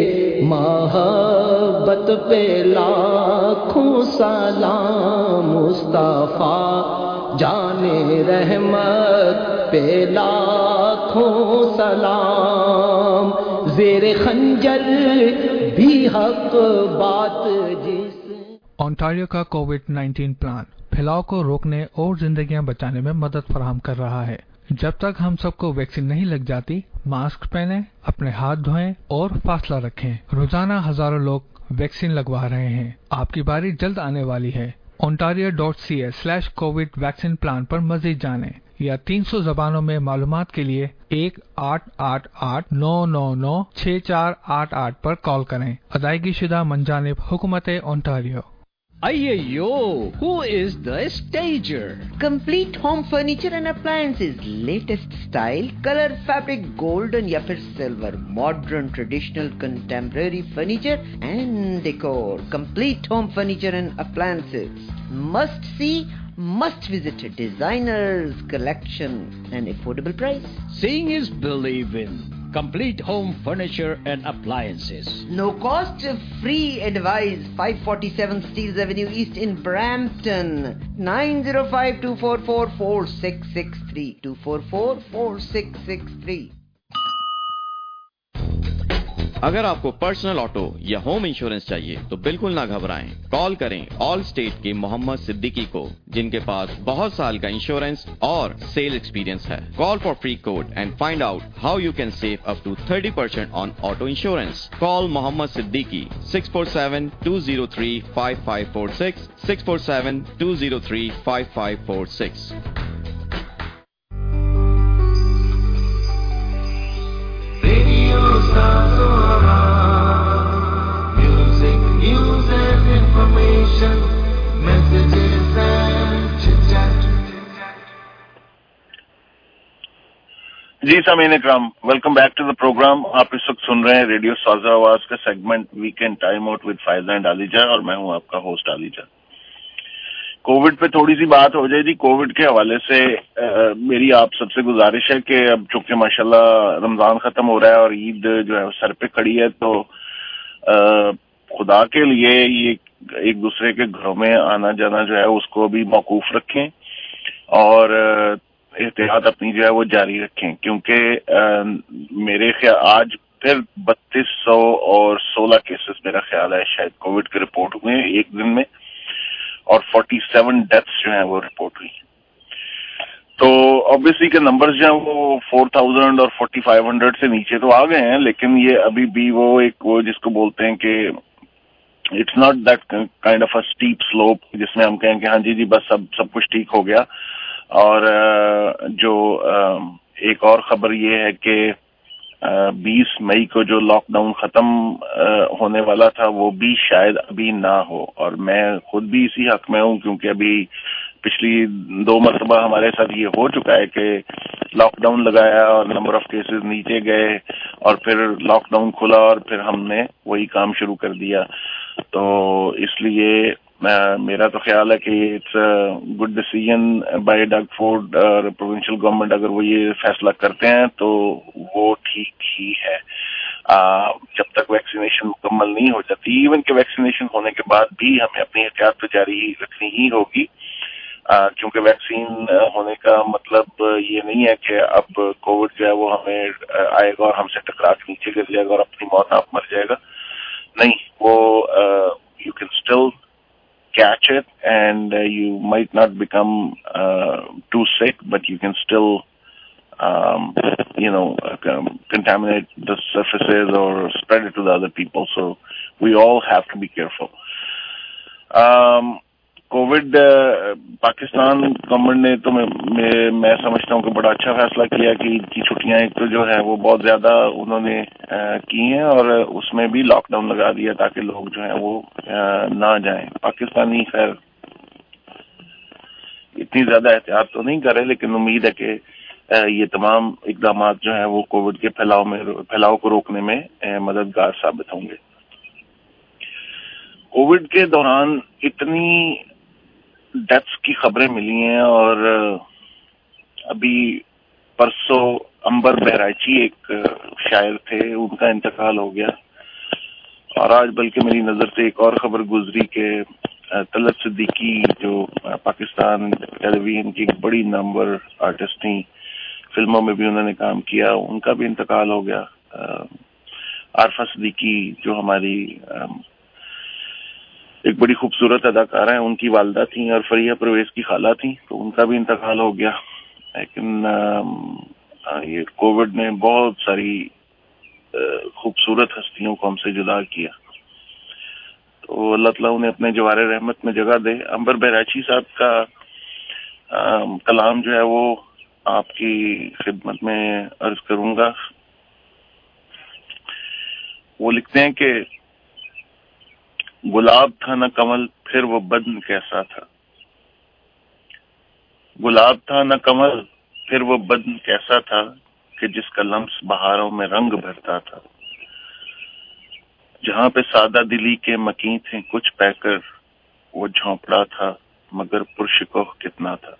मोहब्बत पे लाखों सलाम मुस्तफा, जाने रहमत पे लाखों सलाम, ज़ेरे खंजर भी हक बात जिस। ओंटारियो का कोविड-19 प्लान फैलाव को रोकने और जिंदगियां बचाने में मदद फराहम कर रहा है। जब तक हम सबको वैक्सीन नहीं लग जाती, मास्क पहने, अपने हाथ धोएं और फासला रखें। रोजाना हजारों लोग वैक्सीन लगवा रहे हैं। आपकी बारी जल्द आने वाली है। ontario.ca/covid वैक्सीन प्लान पर मजीद जानें या 300 जबानों में मालूमात के लिए 1-888-999-6488 पर कॉल करें। अदायगी शुदा मंजानिब हुकूमत Ontario. Ayyo, who is the stager? Complete Home Furniture and Appliances, latest style, color, fabric, golden या फिर silver, modern, traditional, contemporary furniture and decor. Complete Home Furniture and Appliances. Must see, must visit. Designers collection and affordable price. Seeing is believing. Complete Home Furniture and Appliances. No cost, free advice. 547 Steeles Avenue East in Brampton. 905-244-4663. 244-4663. अगर आपको personal auto या home insurance चाहिए तो बिल्कुल ना घबराएं। Call करें all state के मोहम्मद सिद्दीकी को, जिनके पास बहुत साल का इंश्योरेंस और सेल एक्सपीरियंस है। Call for free quote and find out how you can save up to 30% on auto insurance. Call Mohammad Siddiqui 647-203-5546 647-203-5546। Music, news and information, messages and chit-chat. जी सामीन इकराम, welcome back to the programme. आप इस वक्त सुन रहे हैं radio साजा आवाज का segment weekend time out with Faiza and Aliza, और मैं हूं आपका होस्ट आलिजा। कोविड पे थोड़ी सी बात हो जाए जी। कोविड के हवाले से मेरी आप सबसे गुजारिश है कि अब चूंकि माशाल्लाह रमजान खत्म हो रहा है और ईद जो है सर पे खड़ी है, तो खुदा के लिए ये एक दूसरे के घरों में आना जाना जो है उसको भी मौकूफ रखें और एहतियात अपनी जो है वो जारी रखें, क्योंकि मेरे ख्याल आज फिर 3200 और 16 केसेस मेरा ख्याल है शायद कोविड के रिपोर्ट हुए हैं एक दिन में, और 47 डेथ्स जो हैं वो रिपोर्ट हुई। तो ऑब्वियसली के नंबर्स जो हैं वो 4000 और 4500 से नीचे तो आ गए हैं, लेकिन ये अभी भी वो जिसको बोलते हैं कि it's not that kind of a steep slope जिसमें हम कहें कि हाँ जी बस सब कुछ ठीक हो गया। और जो एक और खबर ये है कि 20 मई को जो लॉकडाउन खत्म होने वाला था वो भी शायद अभी ना हो, और मैं खुद भी इसी हक में हूं, क्योंकि अभी पिछली 2 मरतबा हमारे साथ ये हो चुका है कि लॉकडाउन लगाया और नंबर ऑफ केसेस नीचे गए और फिर लॉकडाउन खुला और फिर हमने वही काम शुरू कर दिया। तो इसलिए मेरा तो ख्याल है कि it's good decision by Doug Ford और प्रोविंशियल गवर्नमेंट, अगर वो ये फैसला करते हैं तो वो ठीक ही है। जब तक वैक्सीनेशन मुकम्मल नहीं हो जाती, इवन के वैक्सीनेशन होने के बाद भी हमें अपनी एहतियात तो जारी रखनी ही होगी, क्योंकि वैक्सीन होने का मतलब ये नहीं है कि अब कोविड जो है वो हमें आएगा और हमसे टकरा के नीचे गिर जाएगा और अपनी मौत आप मर जाएगा। नहीं, वो you can still catch it and you might not become too sick, but you can still contaminate the surfaces or spread it to the other people, so we all have to be careful. COVID Pakistan government ने तो मैं समझता हूँ कि बड़ा अच्छा फैसला किया कि ईद की छुट्टियां एक तो जो है वो बहुत ज्यादा उन्होंने की हैं और उसमें भी लॉकडाउन लगा दिया ताकि लोग जो है वो ना जाएं। पाकिस्तानी खैर इतनी ज्यादा एहतियात तो नहीं कर रहे, लेकिन उम्मीद है कि ये तमाम इकदाम जो है वो कोविड के फैलाव को रोकने में मददगार साबित होंगे। कोविड के दौरान इतनी डेथ्स की खबरें मिली हैं, और अभी परसों अंबर बहराइची एक शायर थे, उनका इंतकाल हो गया, और आज बल्कि मेरी नजर से एक और खबर गुजरी कि तलत सिद्दीकी जो पाकिस्तान टेलीविजन की बड़ी नंबर आर्टिस्ट थी, फिल्मों में भी उन्होंने काम किया, उनका भी इंतकाल हो गया। आरफा सिद्दीकी जो हमारी एक बड़ी खूबसूरत अदाकारा है, उनकी वालदा थी और फरिया परवेज की खाला थी, तो उनका भी इंतकाल हो गया। लेकिन ये कोविड ने बहुत सारी खूबसूरत हस्तियों को हमसे जुदा किया, तो अल्लाह ताला उन्हें अपने जवारे रहमत में जगह दे। अंबर बहराइची साहब का कलाम जो है वो आपकी खिदमत में अर्ज करूंगा। वो लिखते हैं कि गुलाब था न कमल फिर वो बदन कैसा था, गुलाब था न कमल फिर वो बदन कैसा था कि जिसका लम्स बहारों में रंग भरता था। जहां पे सादा दिली के मकीन थे कुछ पैकर, वो झोंपड़ा था मगर पुरशिकोह कितना था।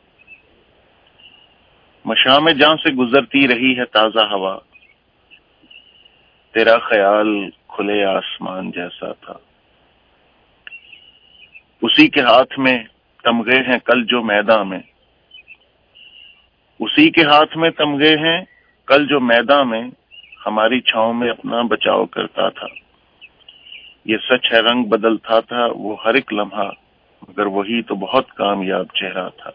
मशाम जहां से गुजरती रही है ताजा हवा, तेरा ख्याल खुले आसमान जैसा था। उसी के हाथ में तमगे हैं कल जो मैदान में, उसी के हाथ में तमगे हैं कल जो मैदान में, हमारी छांव में अपना बचाव करता था। ये सच है रंग बदलता था वो हर एक लम्हा, मगर वही तो बहुत कामयाब चेहरा था।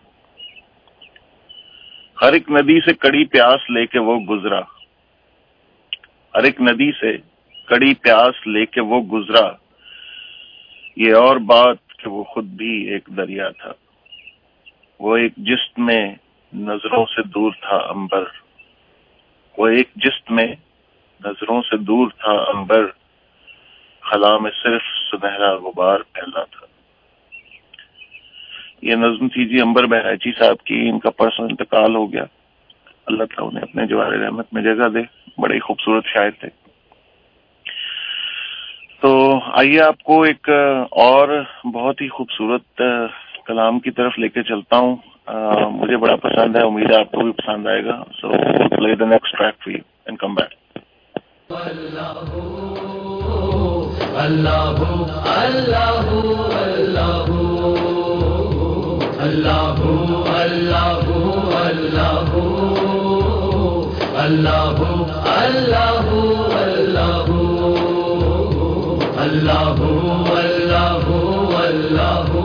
हर एक नदी से कड़ी प्यास लेके वो गुजरा, हर एक नदी से कड़ी प्यास लेके वो गुजरा। ये और बात कि वो खुद भी एक दरिया था। वो एक जिस्म में नजरों से दूर था अंबर, वो एक जिस्म में नजरों से दूर था अंबर, खला में सिर्फ सुनहरा गुबार फैला था। ये नज्म थी जी अंबर बहराइची साहब की। इनका परसों इंतकाल हो गया, अल्लाह ताला उन्हें अपने जवारे रहमत में जगह दे। बड़े ही खूबसूरत शायर थे। तो आइए आपको एक और बहुत ही खूबसूरत कलाम की तरफ लेके चलता हूँ। मुझे बड़ा पसंद है, उम्मीद है आपको भी पसंद आएगा। So play the next track for you and come back. अल्लाहू अल्लाहू अल्लाहू अल्लाहू अल्लाहू अल्लाहू अल्लाहू अल्लाहू अल्लाहू अल्लाहू अल्लाहू अल्लाहू अल्लाहू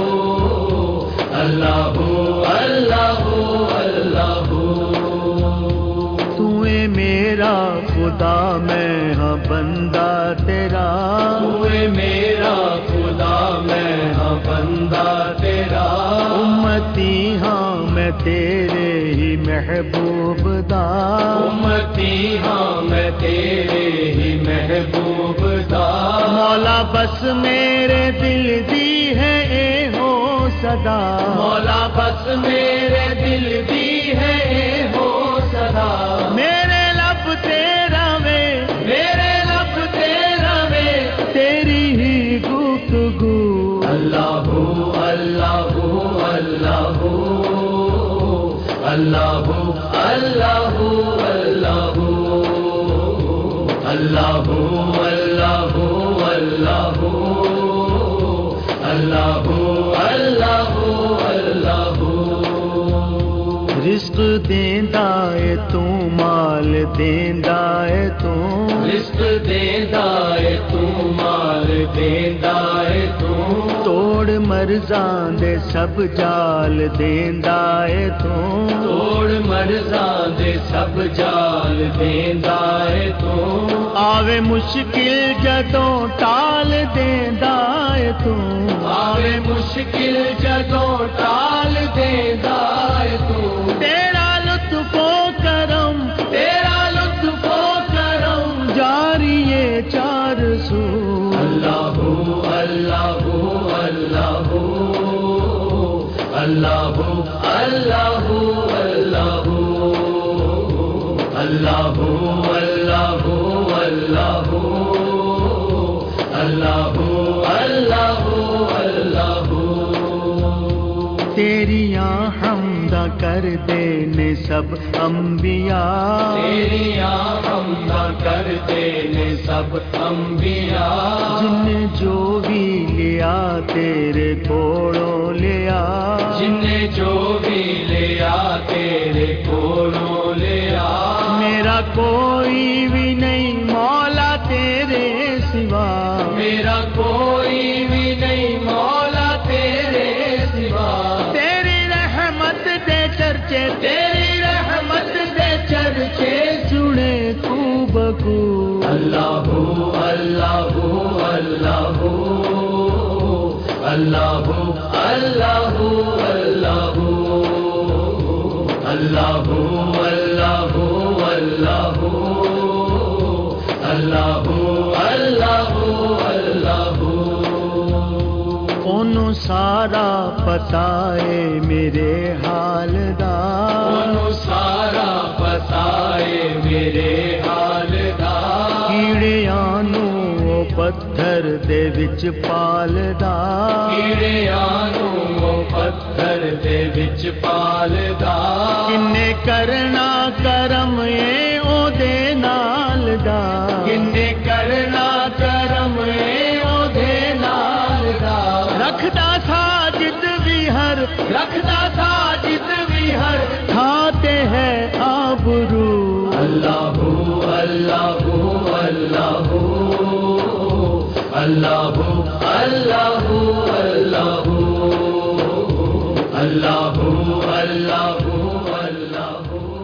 अल्लाहू अल्लाहू अल्लाहू। तू है मेरा खुदा मैं हाँ बंदा तेरा, तू है मेरा खुदा मैं हाँ बंदा तेरा। उम्मती हाँ मैं तेरे ही महबूब दा, उम्मती हाँ मैं तेरे ही महबूब दा। मौला बस मेरे दिल दी है ए हो सदा, मौला बस मेरे दिल दी है ए हो सदा। मेरे लब तेरा वे, मेरे लब तेरा वे, तेरी ही गुफ्तगू। अल्लाहू अल्लाहू अल्लाहू अल्लाहू अल्लाहू अल्लाहू अल्लाहू अल्लाहू अल्लाहू अल्लाहू अल्लाहू अल्लाहू। रिस्क देंदा है तू, माल देंदा है तू, रिस्क देंदा है तू, माल देंदा है तू। तोड़ मर्ज़ां दे सब जाल देंदा है तू, तोड़ मर्ज़ां दे सब जाल देंदा है तू। आवे मुश्किल जदों टाल देंदा है तू, आवे मुश्किल जदों टाल देंदा है तू। तेरा लुत्फ़ो करम, तेरा लुत्फ़ो करम, जारी ये चार सू। अल्लाहू अल्लाहू अल्लाहू अल्लाहू अल्लाहू अल्लाहू अल्लाहू अल्लाहू अल्लाहू अल्लाहू अल्लाहू अल्लाहू। तेरियां हमदा कर देने सब अंबिया, तेरियां हमदा कर देने सब अंबिया। जिन्ने जो भी लिया तेरे कोलों लिया, जिन्ने जो भी लिया तेरे कोलों लिया। मेरा कोई भी नहीं मौला तेरे सिवा, मेरा कोई भी नहीं मौला तेरे सिवा। तेरी रहमत दे चर्चे, तेरी रहमत दे चर्चे सुने खूबकू। अल्लाहू अल्लाहू अल्लाहू अल्लाहू अल्लाहू अल्लाहू अल्लाहू अल्लाहू अल्लाहू अल्लाहू अल्लाहू अल्लाहू। سارا پتا ہے میرے حال دا سارا پتا ہے میرے حال دا کیڑیاں نو پتھر دے وچ پالدا کیڑیاں نو پتھر دے وچ پالدا کنے کرنا کرم اے او دے نال دا کنے کرنا کرم اے او دے نال دا رکھدا ساجد بھی ہر رکھدا ساجد بھی ہر کھاتے ہیں آبرو اللہ اللہ اللہ اللہ اللہ اللہ اللہ اللہ اللہ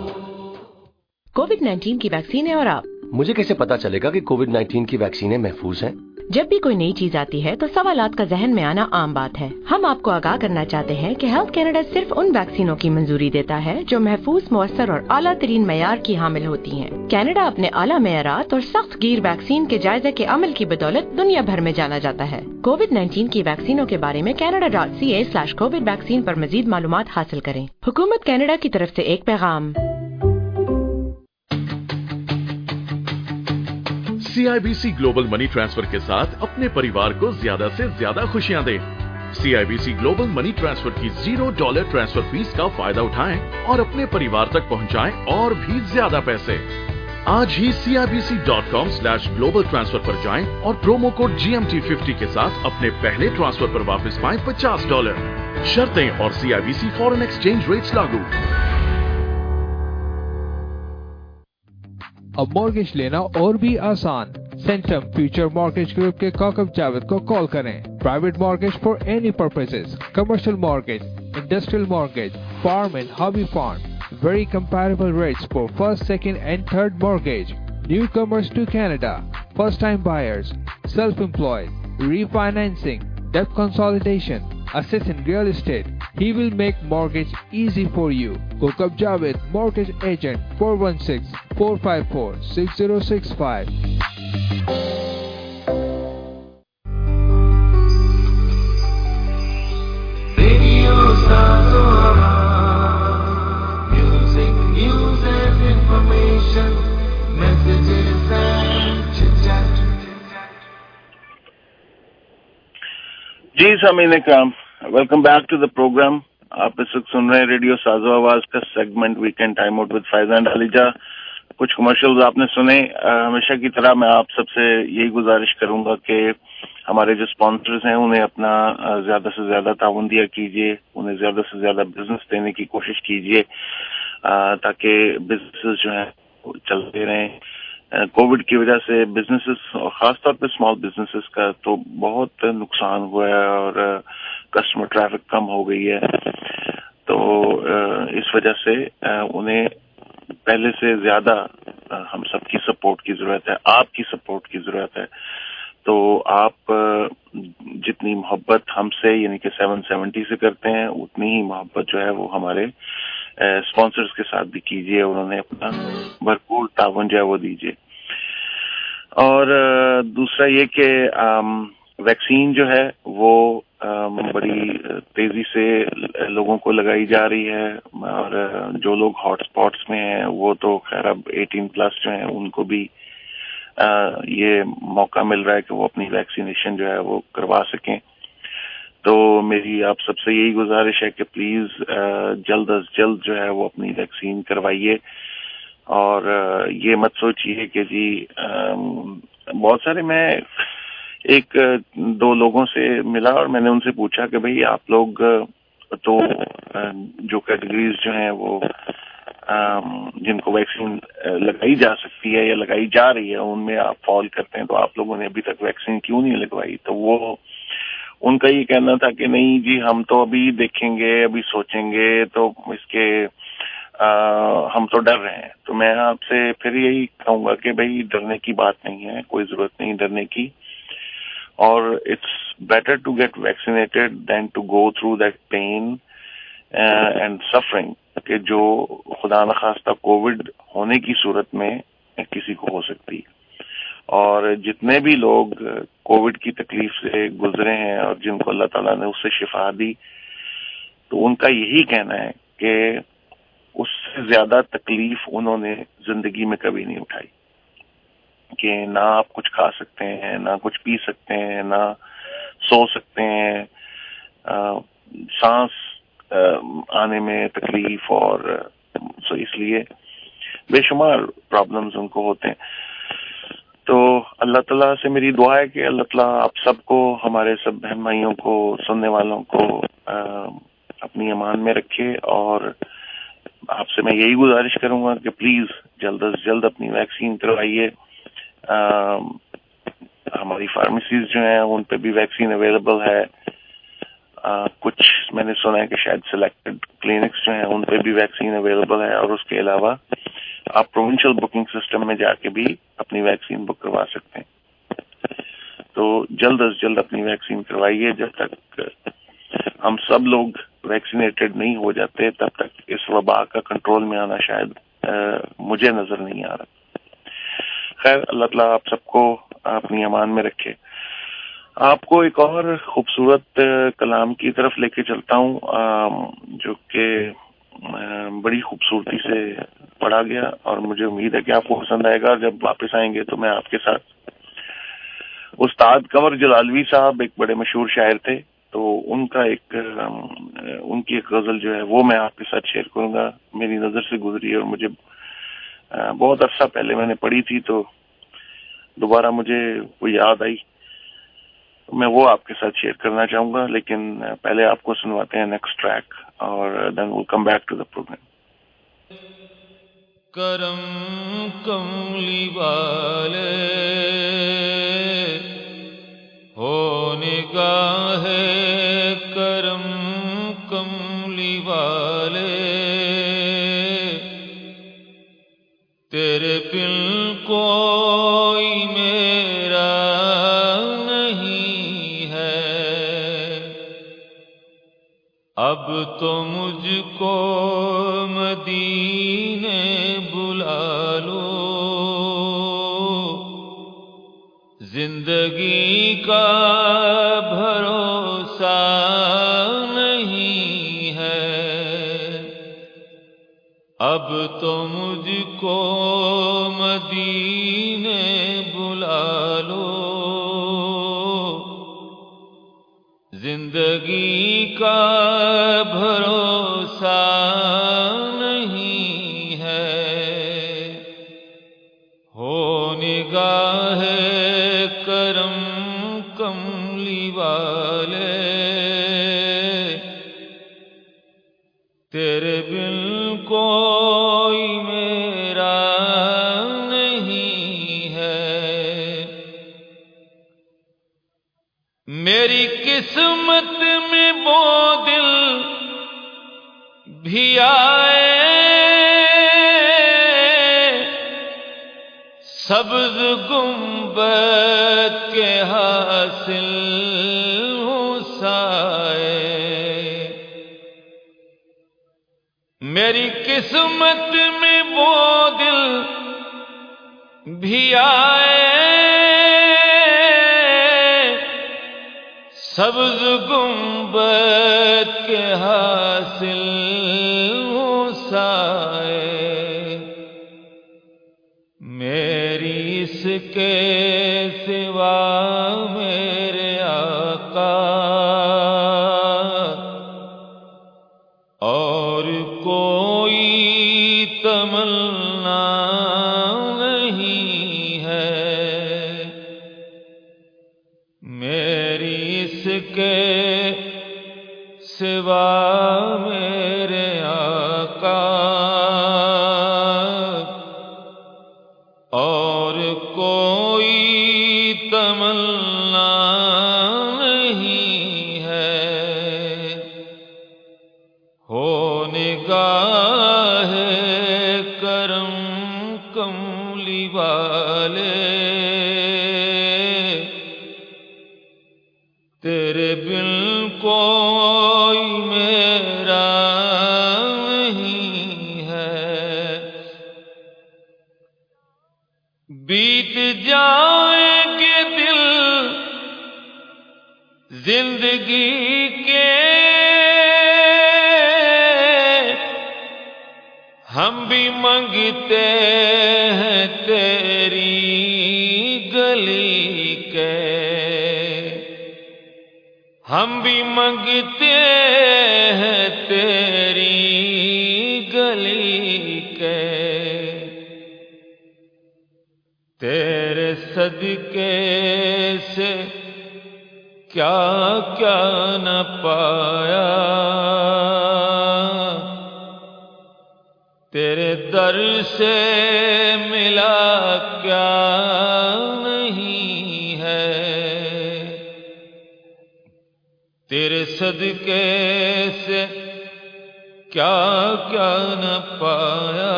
کووڈ-19 کی ویکسینیں اور آپ مجھے کیسے پتا چلے گا کہ کووڈ-19 کی ویکسینیں محفوظ ہیں؟ جب بھی کوئی نئی چیز آتی ہے تو سوالات کا ذہن میں آنا عام بات ہے. ہم آپ کو آگاہ کرنا چاہتے ہیں کہ ہیلتھ کینیڈا صرف ان ویکسینوں کی منظوری دیتا ہے جو محفوظ، مؤثر اور اعلیٰ ترین معیار کی حامل ہوتی ہیں. کینیڈا اپنے اعلیٰ معیارات اور سخت گیر ویکسین کے جائزے کے عمل کی بدولت دنیا بھر میں جانا جاتا ہے. کووڈ-19 کی ویکسینوں کے بارے میں canada.ca/covid ویکسین پر مزید معلومات حاصل کریں. حکومت کینیڈا کی طرف سے ایک پیغام. CIBC گلوبل منی ٹرانسفر کے ساتھ اپنے پریوار کو زیادہ سے زیادہ خوشیاں دیں. CIBC گلوبل منی ٹرانسفر کی $0 ٹرانسفر فیس کا فائدہ اٹھائیں اور اپنے پریوار تک پہنچائیں اور بھی زیادہ پیسے. آج ہی CIBC.com/global transfer پر جائیں اور پرومو کوڈ GMT50 کے ساتھ اپنے پہلے ٹرانسفر پر واپس پائیں $50. شرطیں اور CIBC فورن ایکسچینج ریٹس لاگو. اب مورگیج لینا اور بھی آسان. سینٹم فیوچر مارگیج گروپ کے کوکب جاوید کو کال کریں. Private mortgage for any purposes, commercial mortgage, industrial mortgage, farm and hobby farm. Very comparable rates for first, second and third mortgage. Newcomers to Canada, first-time buyers, self-employed, refinancing, debt consolidation, assets in real estate. He will make mortgage easy for you. Kokab Javed, Mortgage Agent, 416-454-6065. Radio Sazora. جی سامعین کرام، welcome back to the programme. آپ اس وقت سن رہے ہیں radio سازو آواز کا segment weekend time out with Faiza and Aliza. کچھ کمرشلز آپ نے سنے. ہمیشہ کی طرح میں آپ سب سے یہی گزارش کروں گا کہ ہمارے جو اسپانسرز ہیں انہیں اپنا زیادہ سے زیادہ تعاون دیا کیجیے، انہیں زیادہ سے زیادہ بزنس دینے کی کوشش کیجیے تاکہ بزنسز جو ہیں چلتے رہیں. کووڈ کی وجہ سے بزنسز اور خاص طور پہ اسمال بزنسز کا تو بہت نقصان ہوا ہے اور کسٹمر ٹریفک کم ہو گئی ہے. تو اس وجہ سے انہیں پہلے سے زیادہ ہم سب کی سپورٹ کی ضرورت ہے، آپ کی سپورٹ کی ضرورت ہے. تو آپ جتنی محبت ہم سے یعنی کہ 770 سے کرتے ہیں اتنی ہی محبت جو ہے وہ ہمارے اسپانسرز کے ساتھ بھی کیجیے اور انہیں اپنا بھرپور تعاون جو ہے وہ دیجیے. اور دوسرا یہ کہ ویکسین جو ہے وہ بڑی تیزی سے لوگوں کو لگائی جا رہی ہے اور جو لوگ ہاٹ اسپاٹس میں ہیں وہ تو خیر اب 18+ جو ہیں ان کو بھی یہ موقع مل رہا ہے کہ وہ اپنی ویکسینیشن جو ہے وہ کروا سکیں. تو میری آپ سب سے یہی گزارش ہے کہ پلیز جلد از جلد جو ہے وہ اپنی ویکسین کروائیے. اور یہ مت سوچیے کہ جی بہت سارے، میں 1-2 لوگوں سے ملا اور میں نے ان سے پوچھا کہ بھئی آپ لوگ تو جو کیٹیگریز جو ہیں وہ جن کو ویکسین لگائی جا سکتی ہے یا لگائی جا رہی ہے ان میں آپ فال کرتے ہیں، تو آپ لوگوں نے ابھی تک ویکسین کیوں نہیں لگوائی؟ تو وہ ان کا یہ کہنا تھا کہ نہیں جی ہم تو ابھی دیکھیں گے، ابھی سوچیں گے، تو اس کے ہم تو ڈر رہے ہیں. تو میں آپ سے پھر یہی کہوں گا کہ بھئی ڈرنے کی بات نہیں ہے، کوئی ضرورت نہیں ڈرنے کی. اور it's better to get vaccinated than to go through that pain and suffering کہ جو خدا نخواستہ کووڈ ہونے کی صورت میں کسی کو ہو سکتی. اور جتنے بھی لوگ کووڈ کی تکلیف سے گزرے ہیں اور جن کو اللہ تعالیٰ نے اس سے شفا دی، تو ان کا یہی کہنا ہے کہ اس سے زیادہ تکلیف انہوں نے زندگی میں کبھی نہیں اٹھائی، کہ نہ آپ کچھ کھا سکتے ہیں، نہ کچھ پی سکتے ہیں، نہ سو سکتے ہیں، سانس آنے میں تکلیف، اور اس لیے بے شمار پرابلمز ان کو ہوتے ہیں. تو اللہ تعالیٰ سے میری دعا ہے کہ اللہ تعالیٰ آپ سب کو، ہمارے سب بہن بھائیوں کو، سننے والوں کو اپنی امان میں رکھے. اور آپ سے میں یہی گزارش کروں گا کہ پلیز جلد از جلد اپنی ویکسین کروائیے. ہماری فارمیسیز جو ہیں ان پہ بھی ویکسین اویلیبل ہے. کچھ میں نے سنا ہے کہ شاید سلیکٹڈ کلینکس جو ہیں ان پہ بھی ویکسین اویلیبل ہے، اور اس کے علاوہ آپ پروونشل بکنگ سسٹم میں جا کے بھی اپنی ویکسین بک کروا سکتے ہیں. تو جلد از جلد اپنی ویکسین کروائیے. جب تک ہم سب لوگ ویکسینیٹڈ نہیں ہو جاتے تب تک اس وبا کا کنٹرول میں آنا شاید مجھے نظر نہیں آ رہا. خیر، اللہ تعالیٰ آپ سب کو اپنی امان میں رکھے. آپ کو ایک اور خوبصورت کلام کی طرف لے کے چلتا ہوں جو کہ بڑی خوبصورتی سے پڑھا گیا، اور مجھے امید ہے کہ آپ کو پسند آئے گا. جب واپس آئیں گے تو میں آپ کے ساتھ استاد قمر جلالوی صاحب ایک بڑے مشہور شاعر تھے، تو ان کا ان کی ایک غزل جو ہے وہ میں آپ کے ساتھ شیئر کروں گا. میری نظر سے گزری اور مجھے بہت عرصہ پہلے میں نے پڑھی تھی، تو دوبارہ مجھے وہ یاد آئی. میں وہ آپ کے ساتھ شیئر کرنا چاہوں گا، لیکن پہلے آپ کو سنواتے ہیں نیکسٹ ٹریک، اور then we'll come back to the programme. کرم کملی والے ہو نگاہ کرم کملی والے، تیرے بن کوئی میرا نہیں ہے. اب تو مجھ کو مدینے بلا لو، زندگی کا بھروسہ نہیں ہے. اب تو مجھ کو مدینے بلا لو، زندگی کا بھروسہ نہیں ہے. ہو نگاہ کرم کملی والے، تیرے بن کوئی میرا نہیں ہے. میری قسمت میں وہ دل بھی آئے، سبز گنبد کے حاصل ہوں سائے. میری قسمت میں وہ دل بھی آئے، سبز گنبد کے حاصل ہوں سائے. میری اس کے سوا میرے آقا اور کوئی تمنا نہیں ہے. میری اس کے سوا میرے آقا اور کوئی تمنا نہیں ہے. ہو نگاہ کرم کملی والے، تیرے بن کوئی میرا نہیں ہے. بیت جا जिंदगी के हम भी मांगते हैं तेरी गली के, हम भी मांगते हैं तेरी गली के, तेरे सदके से क्या क्या न पाया, तेरे दर से मिला क्या नहीं है, तेरे सदके से क्या क्या न पाया,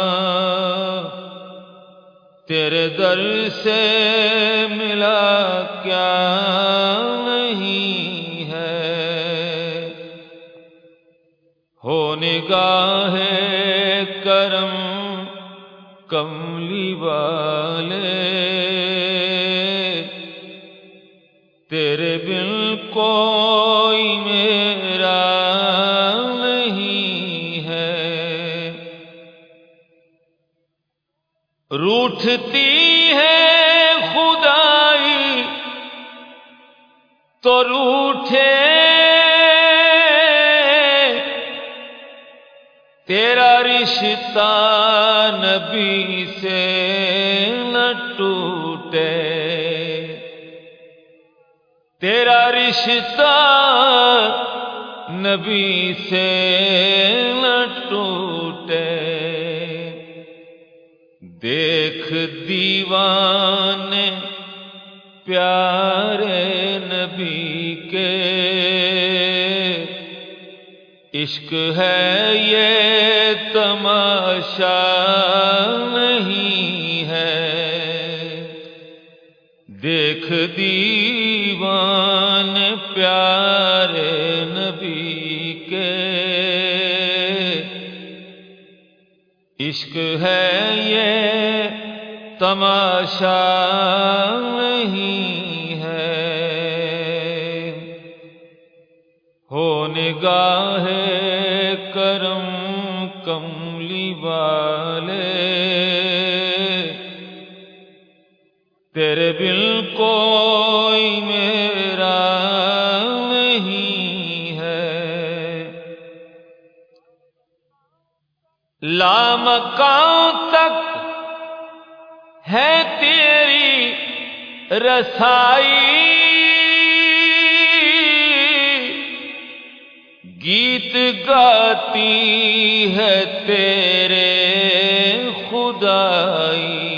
तेरे दर से मिला क्या नहीं है। हो निगाहे करम कमली वाले, तेरे बिन कोई मेरा नहीं है। रूठती है खुदाई तो रूठे, तेरा रिश्ता नबी से न टूटे, तेरा रिश्ता नबी से न टूटे। देख दीवाने प्यारे नबी के, इश्क है ये तमाशा नहीं है। देख दीवाने प्यारे नबी के, इश्क है ये तमाशा नहीं है। हो निगाहे करम कमली वाले, तेरे बिन कोई मेरा नहीं है। लामकां तक है तेरी रसाई, गीत गाती है तेरे खुदाई,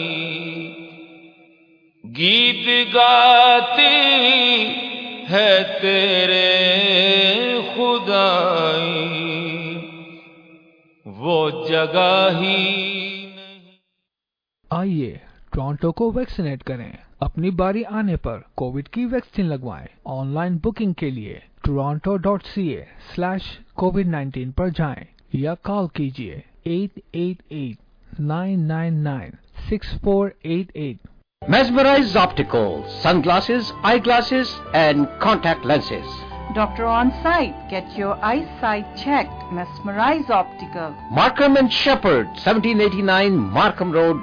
गीत गाती है तेरे खुदाई, वो जगह ही नहीं। आइए टोरंटो को वैक्सीनेट करें। अपनी बारी आने पर कोविड की वैक्सीन लगवाएं। ऑनलाइन बुकिंग के लिए toronto.ca/covid19 पर जाएं या कॉल कीजिए 888-999-6488। Mesmerize Opticals, sunglasses, eyeglasses and contact lenses. Doctor on site. Get your eyesight checked. Mesmerize Optical. Markham and Shepherd, 1789 Markham Road,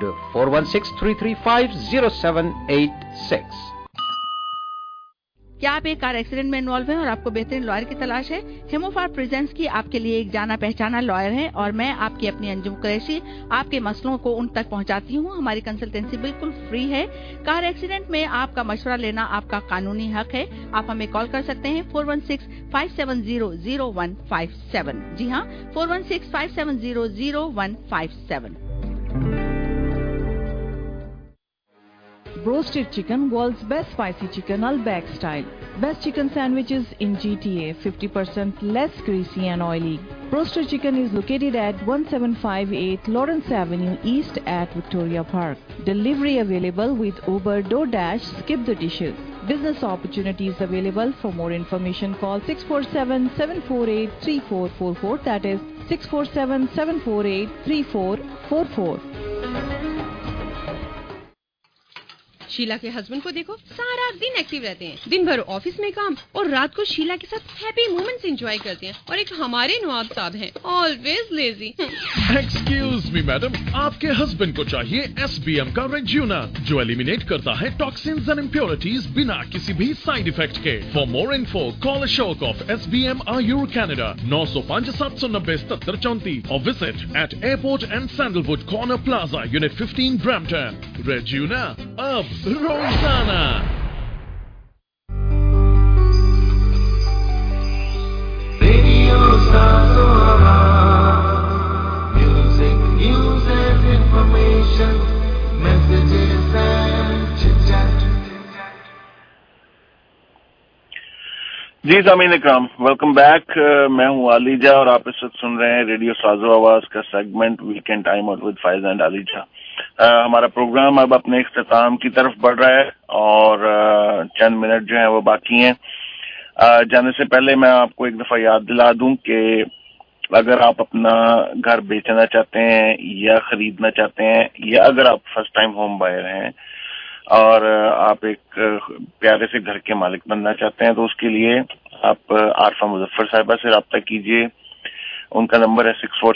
416-335-0786. क्या आप एक कार एक्सीडेंट में इन्वॉल्व हैं और आपको बेहतरीन लॉयर की तलाश है? हेमोफार प्रेजेंट्स की आपके लिए एक जाना पहचाना लॉयर है और मैं आपकी अपनी अंजुम कुरैशी आपके मसलों को उन तक पहुंचाती हूं। हमारी कंसल्टेंसी बिल्कुल फ्री है। कार एक्सीडेंट में आपका मशवरा लेना आपका कानूनी हक है। आप हमें कॉल कर सकते हैं 416-570-0157। जी हाँ, 416-570-0157। Roasted chicken, world's best spicy chicken, Al-Bag style. Best chicken sandwiches in GTA, 50% less greasy and oily. Roasted chicken is located at 1758 Lawrence Avenue East at Victoria Park. Delivery available with Uber, DoorDash, Skip the Dishes. Business opportunities available. For more information call 647-748-3444. That is 647-748-3444. Sheila के husband को देखो, सारा दिन active रहते हैं, दिन भर office में काम और रात को शीला के साथ हैप्पी मोमेंट्स एंजॉय करते हैं। और एक हमारे नवाब साहब हैं, always lazy. Excuse me madam, आपके हस्बैंड को चाहिए SBM का रेज्यूना, जो एलिमिनेट करता है टॉक्सिन्स एंड इम्प्योरिटीज बिना किसी भी साइड इफेक्ट के। For more info call Ashok of SBM Ayur Canada 905 790 7734 और visit at airport and sandalwood corner plaza unit 15 Brampton. रेज्यूना अब रोजाना। Radio Sazora, music, news and information, messages and chit-chat. जी सामीन इकराम, वेलकम बैक। मैं हूँ आलीजा और आप इस वक्त सुन रहे हैं रेडियो साजो आवाज का segment weekend time out with Faiza and Aliza. हमारा प्रोग्राम अब अपने इख्तिताम की तरफ बढ़ रहा है और चंद मिनट जो है वो बाकी हैं। जाने से पहले मैं आपको एक दफा याद दिला दूं कि अगर आप अपना घर बेचना चाहते हैं या खरीदना चाहते हैं, या अगर आप फर्स्ट टाइम होम बायर हैं और आप एक प्यारे से घर के मालिक बनना चाहते हैं, तो उसके लिए आप आरफा मुजफ्फर साहिबा से रब्ता कीजिए। उनका नंबर है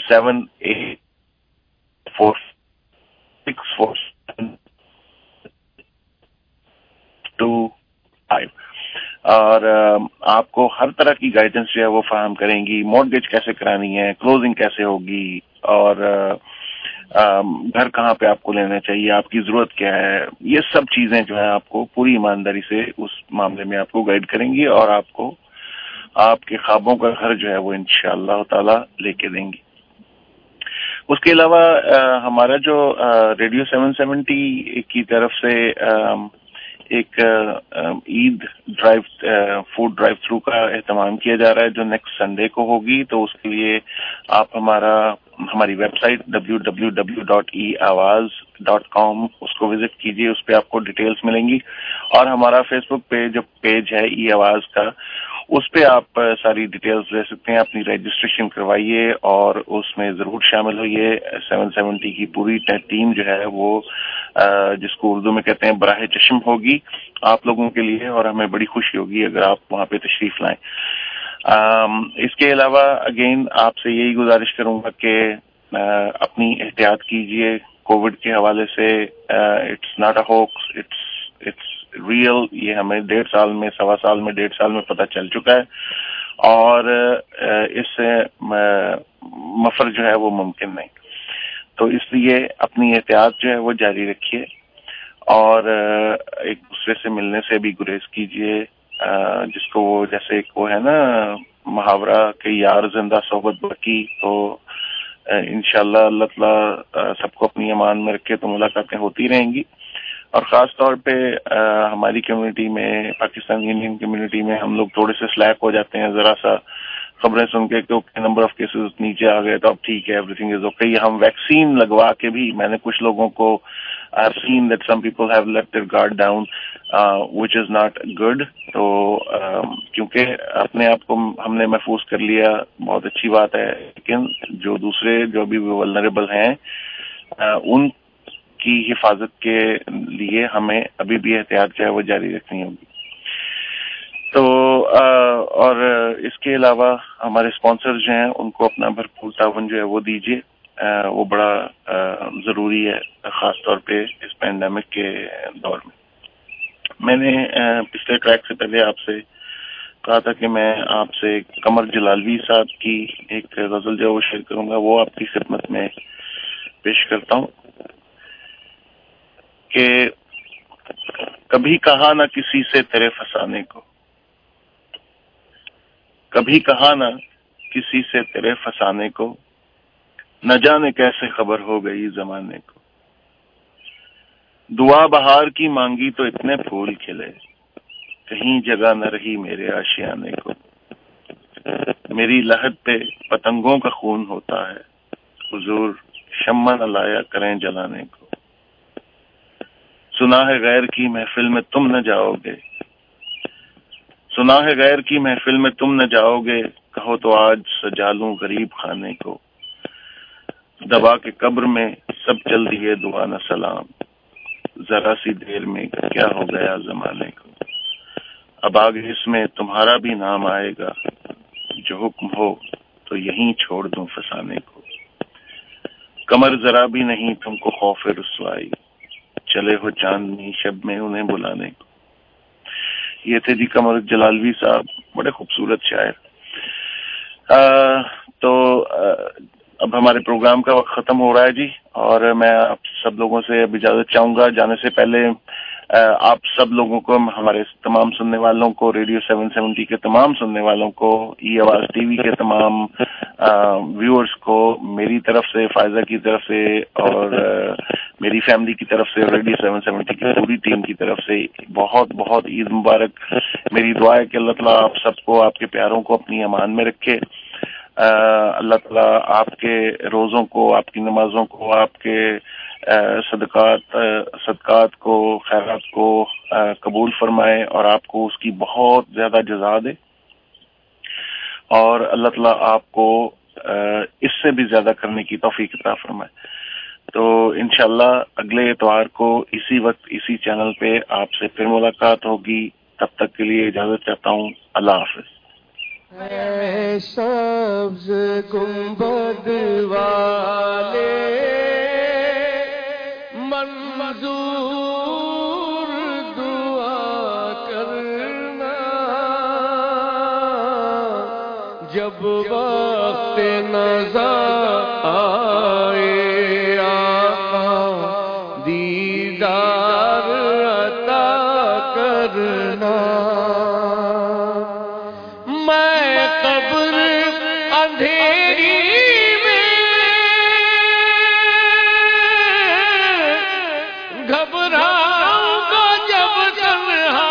647-846-425 और आपको हर तरह की गाइडेंस जो है वो फराहम करेंगी। मॉर्गेज कैसे करानी है, क्लोजिंग कैसे होगी और घर कहाँ पे आपको लेना चाहिए, आपकी जरूरत क्या है, ये सब चीजें जो है आपको पूरी ईमानदारी से उस मामले में आपको गाइड करेंगी और आपको आपके ख्वाबों का घर जो है वो इंशाअल्लाह ताला लेके देंगी। उसके अलावा हमारा जो रेडियो 770 की तरफ से एक Eid drive food drive through का एहतमाम किया जा रहा है जो नेक्स्ट संडे को होगी। तो उसके लिए आप हमारी वेबसाइट www.eawaz.com उसको विजिट कीजिए, उस पर आपको डिटेल्स मिलेंगी। और हमारा फेसबुक पे जो पेज है ई आवाज का, उस पे आप सारी डिटेल्स ले सकते हैं। अपनी रजिस्ट्रेशन करवाइए और उसमें जरूर शामिल होइए। 770 की पूरी टीम जो है वो जिसको उर्दू में कहते हैं बराह चश्म होगी आप लोगों के लिए, और हमें बड़ी खुशी होगी अगर आप वहां पे तशरीफ लाएं। इसके अलावा अगेन आपसे यही गुजारिश करूंगा कि अपनी एहतियात कीजिए कोविड के हवाले से। It's not a hoax, it's real. ये हमें 1.5 साल में, 1.25 साल में, 1.5 साल में पता चल चुका है और इससे मफर जो है वो मुमकिन नहीं। तो इसलिए अपनी एहतियात जो है वो जारी रखिए और एक दूसरे से मिलने से भी गुरेज कीजिए। जिसको वो जैसे एक वो है ना मुहावरा कि यार जिंदा सोबत बाकी, तो इंशाअल्लाह अल्लाह ताला सबको अपनी अमान में रखे तो मुलाकातें होती रहेंगी। और खास तौर पे हमारी कम्युनिटी में, पाकिस्तान इंडियन कम्युनिटी में हम लोग थोड़े से स्लैक हो जाते हैं जरा सा खबरें सुन के कि नंबर ऑफ केसेस नीचे आ गए तो अब ठीक है, एवरीथिंग इज ओके। हम वैक्सीन लगवा के भी, मैंने कुछ लोगों को I have seen that some people have let their guard down which is not good. तो क्योंकि अपने आप को हमने महफूज कर लिया, बहुत अच्छी बात है, लेकिन जो दूसरे जो भी वल्नरेबल हैं उनकी हिफाजत के लिए हमें अभी भी एहतियात जो है वो जारी रखनी होगी। तो और इसके अलावा हमारे स्पॉन्सर्स जो हैं उनको अपना भरपूर तावन जो है वो दीजिए, वो बड़ा जरूरी है खास तौर पे इस पैंडेमिक के दौर में। मैंने पिछले ट्रैक से पहले आपसे कहा था कि मैं आपसे कमर जलालवी साहब की एक गजल जो है वो शेयर करूंगा, वो आपकी खिदमत में पेश करता हूँ कि कभी कहा ना किसी से तेरे फसाने को, कभी कहा ना किसी से तेरे फसाने को, न जाने कैसे खबर हो गई जमाने को। दुआ बहार की मांगी तो इतने फूल खिले, कहीं जगह न रही मेरे आशियाने को। मेरी लहद पे पतंगों का खून होता है, हुजूर शम्मा न लाया करें जलाने को। सुना है गैर की महफिल में तुम न जाओगे, सुना है गैर की महफिल में तुम न जाओगे, कहो तो आज सजा लूं गरीब खाने को। दबा के कब्र में सब चल दिए दुआ न सलाम, जरा सी देर में क्या हो गया जमाने को, अब आगे इसमें तुम्हारा भी नाम आएगा, जो हुक्म हो तो यहीं छोड़ दूं फसाने को। कमर जरा भी नहीं तुमको खौफ रुसवाई, चले हो चांदनी शब में उन्हें बुलाने को। ये थे जी कमर जलालवी साहब, बड़े खूबसूरत शायर। अब हमारे प्रोग्राम का वक्त खत्म हो रहा है जी, और मैं आप सब लोगों से अब इजाजत चाहूंगा। जाने से पहले आप सब लोगों को, हमारे तमाम सुनने वालों को, रेडियो 770 के तमाम सुनने वालों को, ई आवाज टीवी के तमाम व्यूअर्स को मेरी तरफ से, फायजा की तरफ से और मेरी फैमिली की तरफ से, रेडियो 770 की पूरी टीम की तरफ से बहुत बहुत ईद मुबारक। मेरी दुआ है कि अल्लाह ताला आप सबको, आपके प्यारों को अपनी अमान में रखे। अल्लाह ताला आपके रोज़ों को, आपकी नमाजों को, आपके सदकात को, खैरात को कबूल फरमाए और आपको उसकी बहुत ज्यादा जज़ा दे, और अल्लाह ताला आपको इससे भी ज्यादा करने की तौफीक अता फरमाए। तो इंशाअल्लाह अगले इतवार को इसी वक्त इसी चैनल पे आपसे फिर मुलाकात होगी। तब तक के लिए इजाजत चाहता हूँ। अल्लाह हाफिज। सब्ज़ गुंबद वाले मंजूर दुआ करना, जब वक्त नज़ा आए आका दीदार अता करना। मैं कब्र अंधेरी घबराऊंगा जब तन्हा,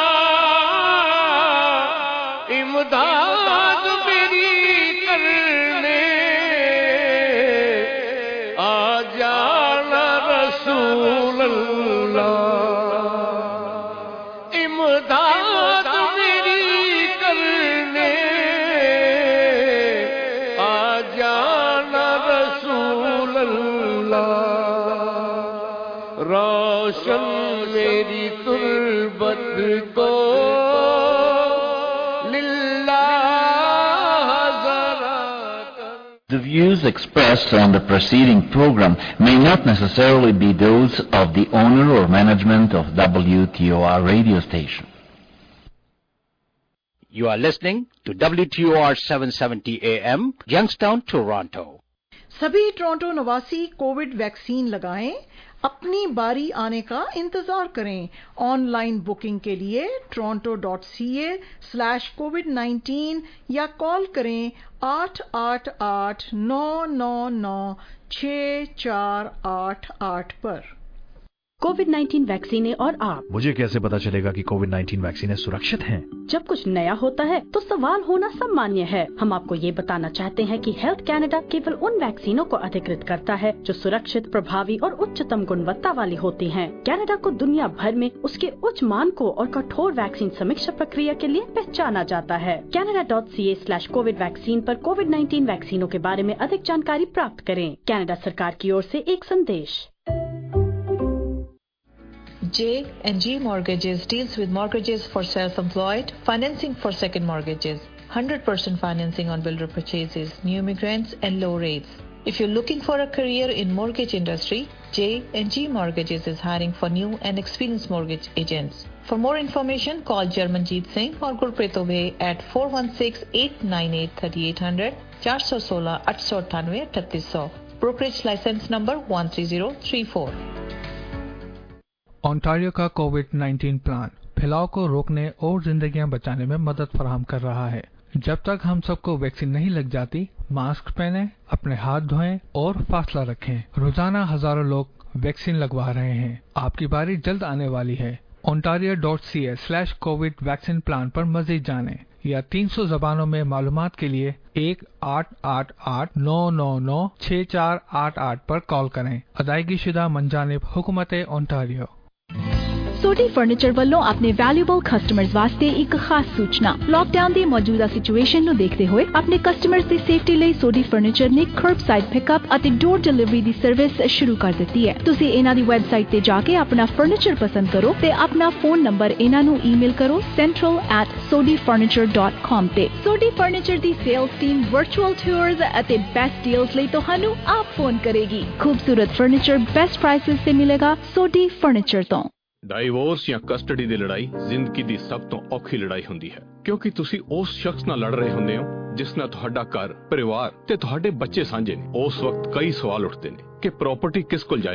इमदाद मेरी करने आ जाना रसूल अल्लाह। इमदाद मेरी करने आ जाना रसूल अल्लाह। रोशन मेरी तुर्बत को The views expressed on the preceding program may not necessarily be those of the owner or management of WTOR radio station. You are listening to WTOR 770 AM, Youngstown, Toronto. सभी टोरंटो निवासी कोविड वैक्सीन लगाएं, अपनी बारी आने का इंतजार करें। Online booking के लिए toronto.ca/covid19 या कॉल करें 888-999-6488 पर। कोविड-19 वैक्सीनें और आप। मुझे कैसे पता चलेगा कि कोविड-19 वैक्सीनें सुरक्षित हैं? जब कुछ नया होता है तो सवाल होना सामान्य है। हम आपको ये बताना चाहते हैं कि हेल्थ कनाडा केवल उन वैक्सीनों को अधिकृत करता है जो सुरक्षित, प्रभावी और उच्चतम गुणवत्ता वाली होती हैं। कनाडा को दुनिया भर में उसके उच्च मानकों और कठोर वैक्सीन समीक्षा प्रक्रिया के लिए पहचाना जाता है। Canada.ca/covid वैक्सीन पर कोविड-19 वैक्सीनों के बारे में अधिक जानकारी प्राप्त करें। कनाडा सरकार की ओर से एक संदेश। J&G Mortgages deals with mortgages for self-employed, financing for second mortgages, 100% financing on builder purchases, new immigrants and low rates. If you're looking for a career in mortgage industry, J&G Mortgages is hiring for new and experienced mortgage agents. For more information, call Jarmanjeet Singh or Gurpreet Obey at 416-898-3800, 416-898-3800. Brokerage license number 13034. Ontario का कोविड-19 plan फैलाव को रोकने और जिंदगियां बचाने में मदद फराहम कर रहा है। जब तक हम सबको वैक्सीन नहीं लग जाती, मास्क पहने, अपने हाथ धोएं और फासला रखें। रोजाना हजारों लोग वैक्सीन लगवा रहे हैं। आपकी बारी जल्द आने वाली है। ontario.ca/covid वैक्सीन प्लान पर मजीद जानें या 300 जबानों में मालूमात के लिए 1-888-999-6488 पर कॉल करें। अदायगी शुदा मंजानिब हुकूमत ओंटारियो। ਸੋਢੀ ਫਰਨੀਚਰ ਵੱਲੋਂ ਆਪਣੇ ਵੈਲਿਊਬਲ ਕਸਟਮਰਸ ਵਾਸਤੇ ਇੱਕ ਖਾਸ ਸੂਚਨਾ। ਲਾਕਡਾਊਨ ਦੀ ਮੌਜੂਦਾ ਸਿਚੁਏਸ਼ਨ ਨੂੰ ਦੇਖਦੇ ਹੋਏ ਆਪਣੇ ਕਸਟਮਰਸ ਦੀ ਸੇਫਟੀ ਲਈ ਸੋਢੀ ਫਰਨੀਚਰ ਨੇ ਕਰਬਸਾਈਡ ਪਿਕਅਪ ਅਤੇ ਡੋਰ ਡਿਲੀਵਰੀ ਦੀ ਸਰਵਿਸ ਸ਼ੁਰੂ ਕਰ ਦਿੱਤੀ ਹੈ। ਤੁਸੀਂ ਇਹਨਾਂ ਦੀ ਵੈਬਸਾਈਟ ਤੇ ਜਾ ਕੇ ਆਪਣਾ ਫਰਨੀਚਰ ਪਸੰਦ ਕਰੋ ਤੇ ਆਪਣਾ ਫੋਨ ਨੰਬਰ ਇਹਨਾਂ ਨੂੰ ਈਮੇਲ ਕਰੋ central@sodifurniture.com ਤੇ। ਸੋਢੀ ਫਰਨੀਚਰ ਦੀ ਸੇਲਸ ਟੀਮ ਵਰਚੁਅਲ ਟੂਰਸ ਅਤੇ ਬੈਸਟ ਡੀਲਸ ਲਈ ਤੁਹਾਨੂੰ ਆਪ ਫੋਨ ਕਰੇਗੀ। ਖੂਬਸੂਰਤ ਫਰਨੀਚਰ ਬੈਸਟ ਪ੍ਰਾਈਸਿਸ ਤੇ ਮਿਲੇਗਾ ਸੋਢੀ ਫਰਨੀਚਰ ਤੋਂ। ਡਾਈਵੋਰਸ ਜਾਂ ਕਸਟਡੀ ਦੀ ਲੜਾਈ ਜ਼ਿੰਦਗੀ ਦੀ ਸਭ ਤੋਂ ਔਖੀ ਲੜਾਈ ਹੁੰਦੀ ਹੈ, ਕਿਉਂਕਿ ਤੁਸੀਂ ਉਸ ਸ਼ਖਸ ਨਾਲ ਲੜ ਰਹੇ ਹੁੰਦੇ ਹੋ ਜਿਸ ਨਾਲ ਤੁਹਾਡਾ ਘਰ, ਪਰਿਵਾਰ ਤੇ ਤੁਹਾਡੇ ਬੱਚੇ ਸਾਂਝੇ ਨੇ। ਉਸ ਵਕਤ ਕਈ ਸਵਾਲ ਉੱਠਦੇ ਨੇ ਕਿ ਪ੍ਰਾਪਰਟੀ ਕਿਸ ਕੋਲ ਜਾਏ।